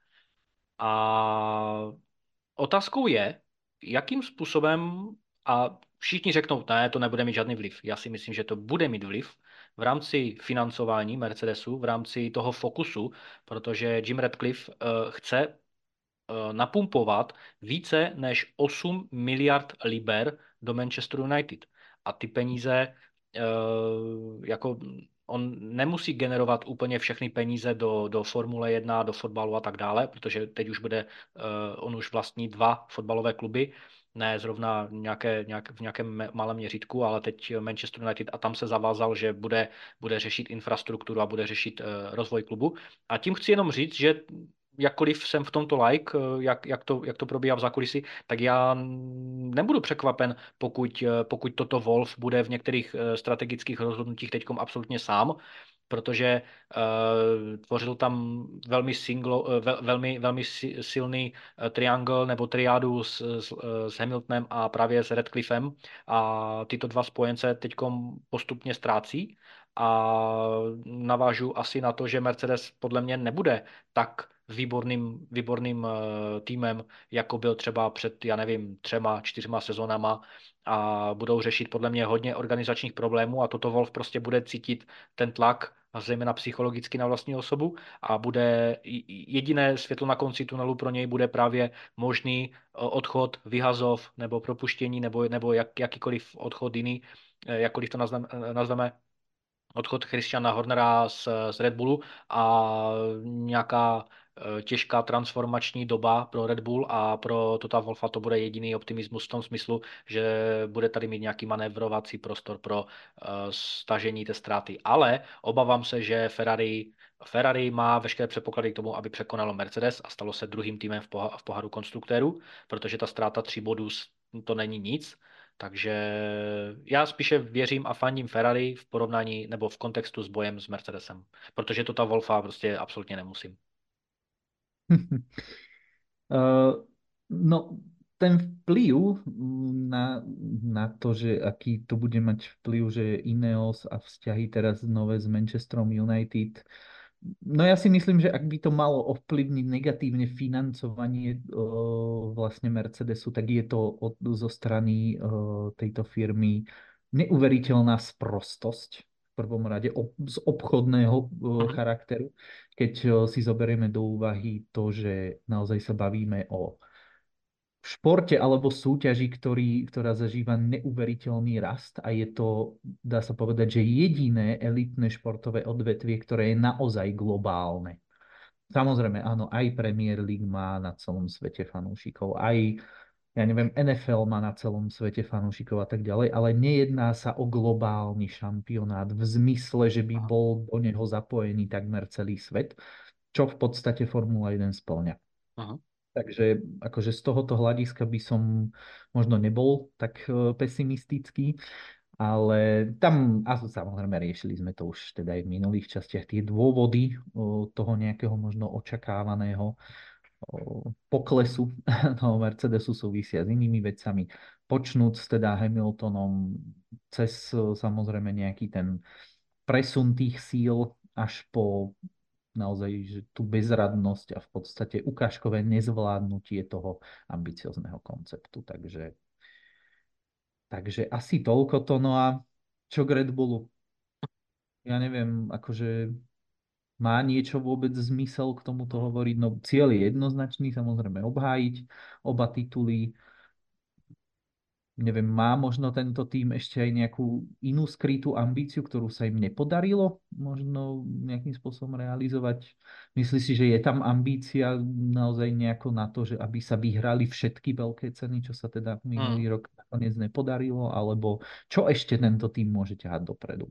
a otázkou je, jakým způsobem, a všichni řeknou, ne, to nebude mít žádný vliv. Já si myslím, že to bude mít vliv v rámci financování Mercedesu, v rámci toho fokusu, protože Jim Ratcliffe chce napumpovat více než 8 miliard liber do Manchester United. A ty peníze, jako on nemusí generovat úplně všechny peníze do Formule 1, do fotbalu a tak dále, protože teď už bude, on už vlastní dva fotbalové kluby, ne zrovna v nějakém malém měřítku, ale teď Manchester United a tam se zavázal, že bude řešit infrastrukturu a bude řešit rozvoj klubu. A tím chci jenom říct, že jakkoliv jsem v tomto like, jak to probíhá v zákulisí, tak já nebudu překvapen, pokud toto Wolf bude v některých strategických rozhodnutích teď absolutně sám, protože tvořil tam velmi silný triangle nebo triádu s Hamiltonem a právě s Radcliffem a tyto dva spojence teď postupně ztrácí a navážu asi na to, že Mercedes podle mě nebude tak výborným týmem, jako byl třeba před, já nevím, 3, 4 sezónama a budou řešit podle mě hodně organizačních problémů a toto Wolf prostě bude cítit ten tlak a zejména psychologicky na vlastní osobu a bude jediné světlo na konci tunelu pro něj bude právě možný odchod, vyhazov nebo propuštění nebo jakýkoliv odchod jiný, jakkoliv to nazveme odchod Christiana Hornera z Red Bullu a nějaká těžká transformační doba pro Red Bull a pro Toto Wolffa to bude jediný optimismus v tom smyslu, že bude tady mít nějaký manévrovací prostor pro stažení té ztráty. Ale obávám se, že Ferrari má veškeré předpoklady k tomu, aby překonalo Mercedes a stalo se druhým týmem v poháru konstruktérů, protože ta ztráta 3 bodů to není nic. Takže já spíše věřím a fandím Ferrari v porovnání nebo v kontextu s bojem s Mercedesem, protože to ta Wolfa prostě absolutně nemusím. Uh, no, ten vplyv na to, že aký to bude mať vplyv, že Ineos a vzťahy teraz nové s Manchesterom United. No ja si myslím, že ak by to malo ovplyvniť negatívne financovanie vlastne Mercedesu, tak je to zo strany tejto firmy neuveriteľná sprostosť v prvom rade z obchodného Mhm. charakteru, keď si zoberieme do úvahy to, že naozaj sa bavíme o športe alebo súťaži, ktorá zažíva neuveriteľný rast a je to, dá sa povedať, že jediné elitné športové odvetvie, ktoré je naozaj globálne. Samozrejme, áno, aj Premier League má na celom svete fanúšikov, aj, ja neviem, NFL má na celom svete fanúšikov a tak ďalej, ale nejedná sa o globálny šampionát v zmysle, že by Aha. bol do neho zapojený takmer celý svet, čo v podstate Formula 1 splňa. Aha. Takže akože z tohoto hľadiska by som možno nebol tak pesimistický, ale tam, a samozrejme riešili sme to už teda aj v minulých častiach, tie dôvody toho nejakého možno očakávaného poklesu toho Mercedesu súvisia s inými vecami. Počnúť s teda Hamiltonom cez samozrejme nejaký ten presun tých síl až po naozaj že tú bezradnosť a v podstate ukážkové nezvládnutie toho ambiciozného konceptu. Takže asi toľko to. No a čo k Red Bullu? Ja neviem, akože má niečo vôbec zmysel k tomuto hovoriť? No cieľ je jednoznačný, samozrejme obhájiť oba tituly. Neviem, má možno tento tým ešte aj nejakú inú skrytú ambíciu, ktorú sa im nepodarilo možno nejakým spôsobom realizovať? Myslíš si, že je tam ambícia naozaj nejako na to, že aby sa vyhrali všetky veľké ceny, čo sa teda Mhm. minulý rok nakoniec nepodarilo? Alebo čo ešte tento tým môže ťahať dopredu?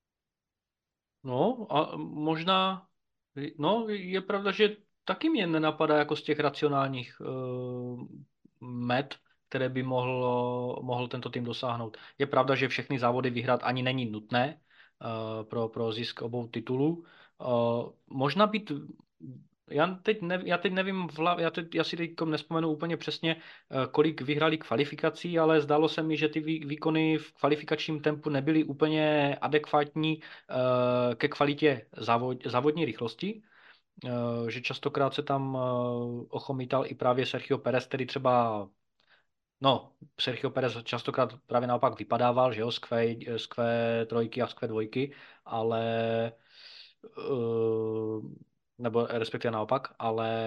No a možná, no je pravda, že taky mě nenapadá jako z těch racionálních met, které by mohl tento tým dosáhnout. Je pravda, že všechny závody vyhrát ani není nutné pro zisk obou titulů. Možná být, já teď nevím, já si teď nespomenu úplně přesně, kolik vyhráli kvalifikací, ale zdálo se mi, že ty výkony v kvalifikačním tempu nebyly úplně adekvátní ke kvalitě závodní rychlosti, že častokrát se tam ochomítal i právě Sergio Perez, který třeba, no, Sergio Perez častokrát právě naopak vypadával, že jo, z Q3 a z Q2, ale nebo respektive naopak, ale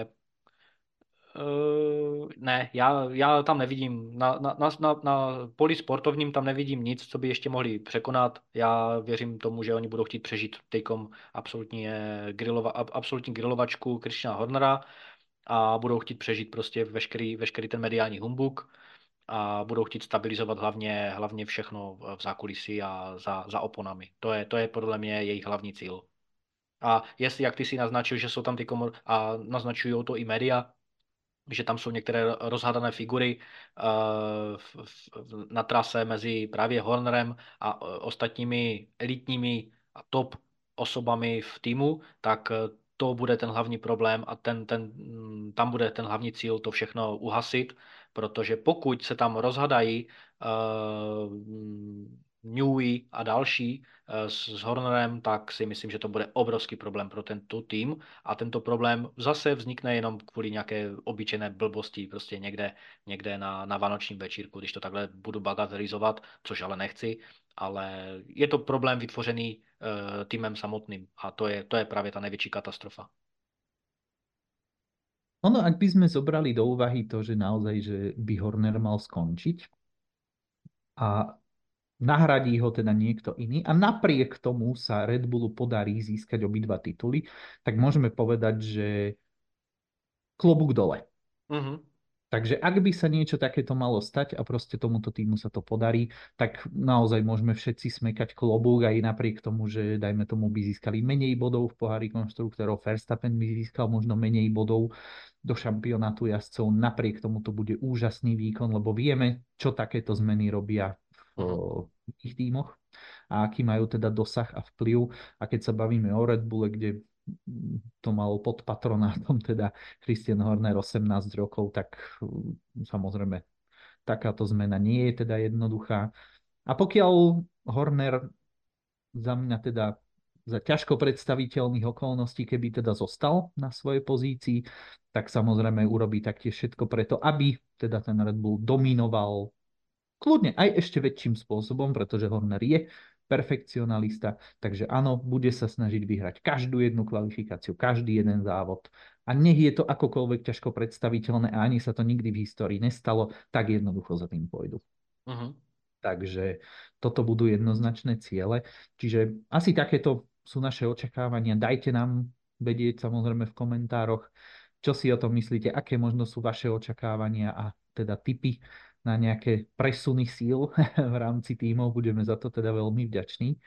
ne, já tam nevidím, na poli sportovním tam nevidím nic, co by ještě mohli překonat. Já věřím tomu, že oni budou chtít přežít teďkom absolutní grilovačku Christiana Hornera a budou chtít přežít prostě veškerý ten mediální humbuk a budou chtít stabilizovat hlavně všechno v zákulisí a za oponami. To je podle mě jejich hlavní cíl. A jestli, jak ty si naznačil, že jsou tam ty a naznačují to i média, že tam jsou některé rozhádané figury na trase mezi právě Hornerem a ostatními elitními a top osobami v týmu, tak to bude ten hlavní problém a tam bude ten hlavní cíl to všechno uhasit, protože pokud se tam rozhadají Newey a další s Hornerem, tak si myslím, že to bude obrovský problém pro tento tým a tento problém zase vznikne jenom kvůli nějaké obyčejné blbosti, prostě někde na vánočním večírku, když to takhle budu bagatelizovat, což ale nechci, ale je to problém vytvořený týmem samotným a to je právě ta největší katastrofa. Ono, ak by sme zobrali do úvahy to, že naozaj, že by Horner mal skončiť a nahradí ho teda niekto iný a napriek tomu sa Red Bullu podarí získať obidva tituly, tak môžeme povedať, že klobúk dole. Mhm. Takže ak by sa niečo takéto malo stať a proste tomuto týmu sa to podarí, tak naozaj môžeme všetci smekať klobúk aj napriek tomu, že dajme tomu by získali menej bodov v pohári konštruktorov, Verstappen by získal možno menej bodov do šampionátu jazdcov, napriek tomu to bude úžasný výkon, lebo vieme, čo takéto zmeny robia Mhm. v ich tímoch a aký majú teda dosah a vplyv. A keď sa bavíme o Red Bulle, kde to mal pod patronátom teda Christian Horner 18 rokov, tak samozrejme takáto zmena nie je teda jednoduchá. A pokiaľ Horner za mňa teda za ťažko predstaviteľných okolností, keby teda zostal na svojej pozícii, tak samozrejme urobí taktiež všetko preto, aby teda ten Red Bull dominoval Kľudne aj ešte väčším spôsobom, pretože Horner je perfekcionalista, takže áno, bude sa snažiť vyhrať každú jednu kvalifikáciu, každý jeden závod. A nech je to akokoľvek ťažko predstaviteľné a ani sa to nikdy v histórii nestalo, tak jednoducho za tým pôjdu. Uh-huh. Takže toto budú jednoznačné ciele. Čiže asi takéto sú naše očakávania. Dajte nám vedieť samozrejme v komentároch, čo si o tom myslíte, aké možno sú vaše očakávania a teda tipy na nejaké presuny síl v rámci tímov. Budeme za to teda veľmi vďační.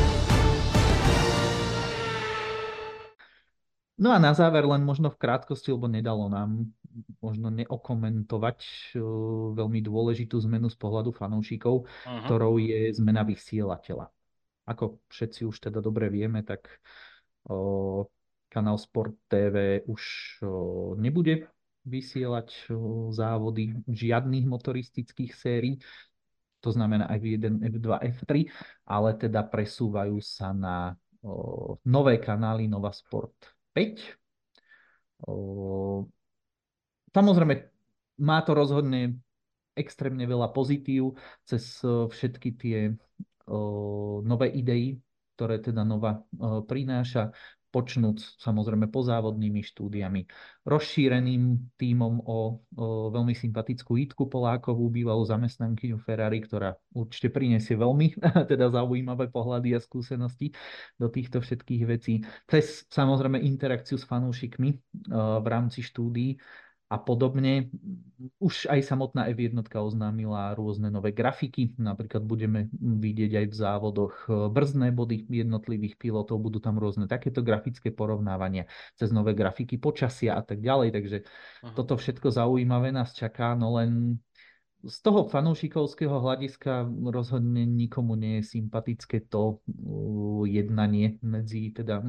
No a na záver len možno v krátkosti, lebo nedalo nám možno neokomentovať veľmi dôležitú zmenu z pohľadu fanúšikov, Uh-huh. ktorou je zmena vysielateľa. Ako všetci už teda dobre vieme, tak kanál Sport TV už nebude vysielať závody žiadnych motoristických sérií, to znamená F1, F2, F3, ale teda presúvajú sa na nové kanály Nova Sport 5. Samozrejme, má to rozhodne extrémne veľa pozitív cez všetky tie nové idei, ktoré teda Nova prináša, počnúc samozrejme pozávodnými štúdiami, rozšíreným tímom o veľmi sympatickú Jitku Polákovú, bývalú zamestnankyňu Ferrari, ktorá určite prinesie veľmi teda zaujímavé pohľady a skúsenosti do týchto všetkých vecí. Cez samozrejme interakciu s fanúšikmi v rámci štúdií a podobne. Už aj samotná F1 oznámila rôzne nové grafiky. Napríklad budeme vidieť aj v závodoch brzdné body jednotlivých pilotov. Budú tam rôzne takéto grafické porovnávania cez nové grafiky počasia a tak ďalej. Takže toto všetko zaujímavé nás čaká, no len z toho fanúšikovského hľadiska rozhodne nikomu nie je sympatické to jednanie medzi teda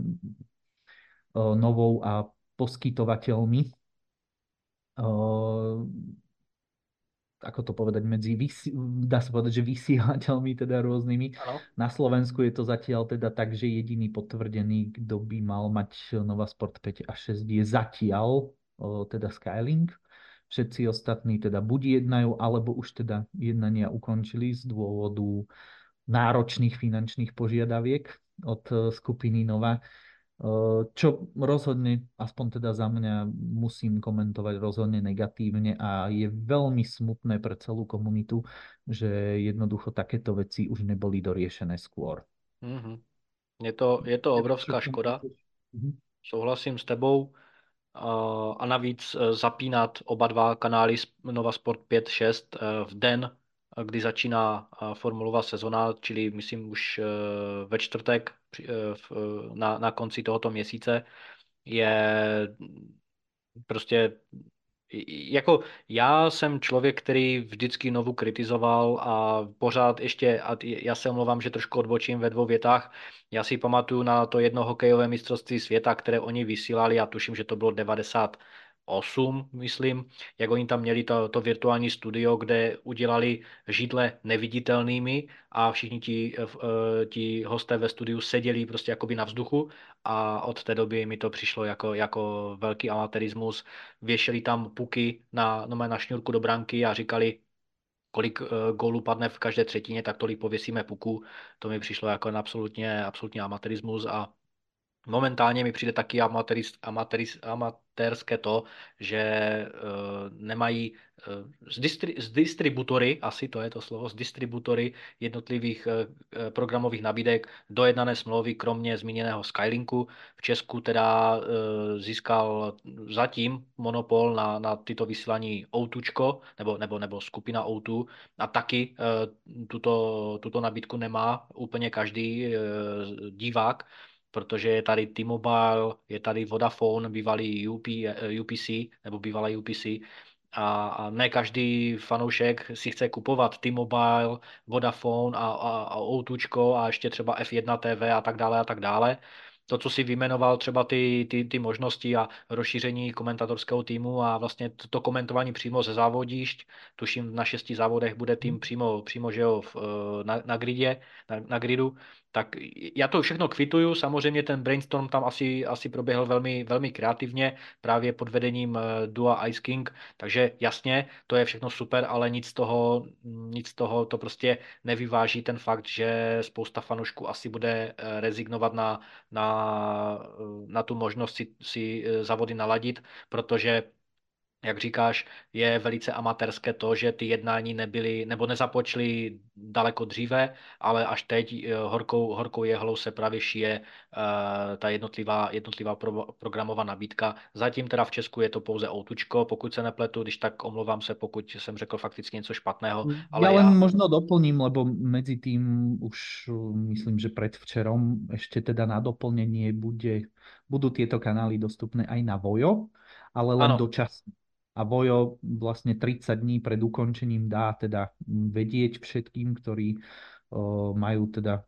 novou a poskytovateľmi, ako to povedať, dá sa povedať, že vysielateľmi teda rôznymi. Ano. Na Slovensku je to zatiaľ teda tak, že jediný potvrdený, kto by mal mať Nova Sport 5 a 6 je zatiaľ teda Skylink. Všetci ostatní teda buď jednajú, alebo už teda jednania ukončili z dôvodu náročných finančných požiadaviek od skupiny Nova. Čo rozhodne, aspoň teda za mňa, musím komentovať rozhodne negatívne a je veľmi smutné pre celú komunitu, že jednoducho takéto veci už neboli doriešené skôr. Uh-huh. Je to obrovská škoda, souhlasím s tebou. A navíc zapínat oba dva kanály Nova Sport 5-6 v den, kdy začíná formulová sezona, čili myslím už ve čtvrtek na konci tohoto měsíce, je prostě jako já jsem člověk, který vždycky Novu kritizoval a pořád ještě, a já se omlouvám, že trošku odbočím ve dvou větách, já si pamatuju na to jedno hokejové mistrovství světa, které oni vysílali, a tuším, že to bylo 98, myslím, jak oni tam měli to virtuální studio, kde udělali židle neviditelnými a všichni ti hosté ve studiu seděli prostě jakoby na vzduchu, a od té doby mi to přišlo jako velký amatérismus. Věšeli tam puky na šňůrku do branky a říkali, kolik gólů padne v každé třetině, tak tolik pověsíme puku. To mi přišlo jako absolutně amatérismus, a momentálně mi přijde taky amatérské to, že nemají z distributory, asi to je to slovo, z distributory jednotlivých programových nabídek dojednané smlouvy, kromě zmíněného Skylinku. V Česku teda získal zatím monopol na tyto vysílání O2, nebo skupina O2, a taky tuto nabídku nemá úplně každý divák, protože je tady T-Mobile, je tady Vodafone, bývalý UPC, nebo bývalá UPC, a ne každý fanoušek si chce kupovat T-Mobile, Vodafone a O2 a ještě třeba F1 TV a tak dále a tak dále. To, co si vyjmenoval, třeba ty možnosti a rozšíření komentatorského týmu a vlastně to komentování přímo ze závodišť. Tuším, na 6 závodech bude tým přímo že jo, na gridu, tak já to všechno kvituju, samozřejmě ten brainstorm tam asi proběhl velmi, velmi kreativně, právě pod vedením Dua Ice King, takže jasně, to je všechno super, ale nic z toho to prostě nevyváží ten fakt, že spousta fanoušků asi bude rezignovat na tu možnost si závody naladit, protože jak říkáš, je velice amatérské to, že ty jednání nebyly nebo nezapočly daleko dříve, ale až teď horkou jehlou se právě šije ta jednotlivá programová nabídka. Zatím teda v Česku je to pouze outučko, pokud se nepletu, když tak omlouvám se, pokud jsem řekl fakticky něco špatného, Ja ale len já. možno doplním, lebo medzi tým už myslím, že predvčerom ešte teda na doplnenie budú tieto kanály dostupné aj na Vojo, ale len Ano. dočasne. A Vojo vlastne 30 dní pred ukončením dá teda vedieť všetkým, ktorí majú teda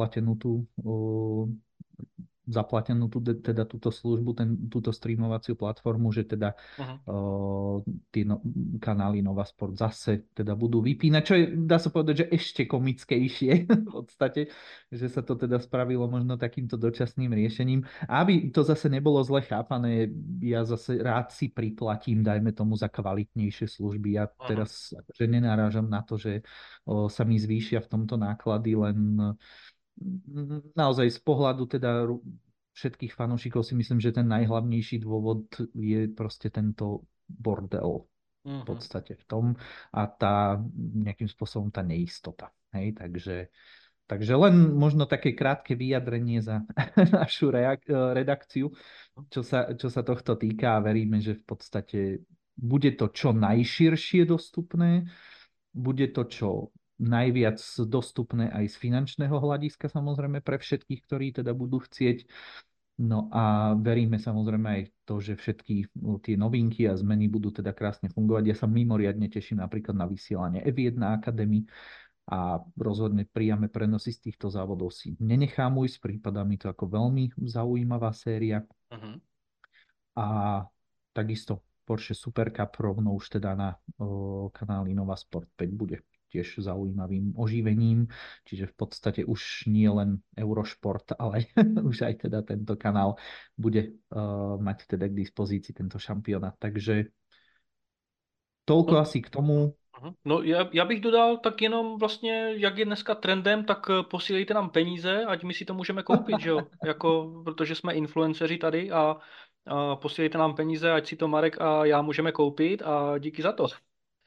zaplatenú teda túto službu, túto streamovaciu platformu, že teda Mhm. tie kanály Nova Sport zase teda budú vypínať, čo je, dá sa povedať, že ešte komickejšie v podstate, že sa to teda spravilo možno takýmto dočasným riešením. A aby to zase nebolo zle chápané, ja zase rád si priplatím, dajme tomu, za kvalitnejšie služby. Ja Mhm. teraz akože nenáražam na to, že sa mi zvýšia v tomto náklady, len naozaj z pohľadu teda všetkých fanúšikov si myslím, že ten najhlavnejší dôvod je proste tento bordel v Mhm. podstate v tom a tá nejakým spôsobom tá neistota. Hej, takže len možno také krátke vyjadrenie za našu redakciu, čo sa tohto týka a veríme, že v podstate bude to čo najširšie dostupné, bude to čo najviac dostupné aj z finančného hľadiska samozrejme pre všetkých, ktorí teda budú chcieť. No a veríme samozrejme aj to, že všetky tie novinky a zmeny budú teda krásne fungovať. Ja sa mimoriadne teším napríklad na vysielanie F1 Academy a rozhodne priame prenosy z týchto závodov si nenechám ujsť. Prípada mi to ako veľmi zaujímavá séria. Mhm. A takisto Porsche Super Cup rovno už teda na kanáli Nova Sport 5 bude tiež zaujímavým oživením, čiže v podstate už nie len Eurošport, ale už aj teda tento kanál bude mať teda k dispozícii tento šampionát. Takže toľko No, asi k tomu. aha. No, já bych dodal tak jenom vlastně, jak je dneska trendem, tak posílejte nám peníze, ať my si to můžeme koupit, že jo? Jako, protože jsme influenceři tady a posílejte nám peníze, ať si to Marek a já můžeme koupit a díky za to.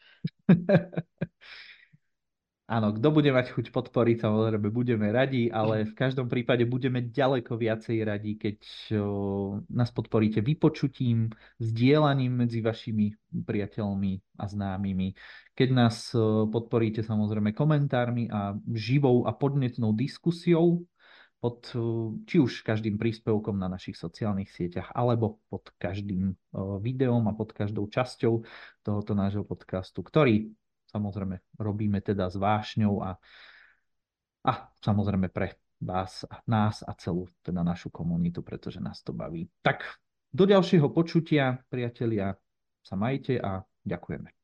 Áno, kto bude mať chuť podporiť, samozrejme budeme radi, ale v každom prípade budeme ďaleko viacej radi, keď nás podporíte vypočutím, zdieľaním medzi vašimi priateľmi a známymi, keď nás podporíte samozrejme komentármi a živou a podnetnou diskusiou pod či už každým príspevkom na našich sociálnych sieťach, alebo pod každým videom a pod každou časťou tohoto nášho podcastu, ktorý samozrejme robíme teda s vášňou a samozrejme pre vás a nás a celú teda našu komunitu, pretože nás to baví. Tak do ďalšieho počutia, priatelia, sa majte a ďakujeme.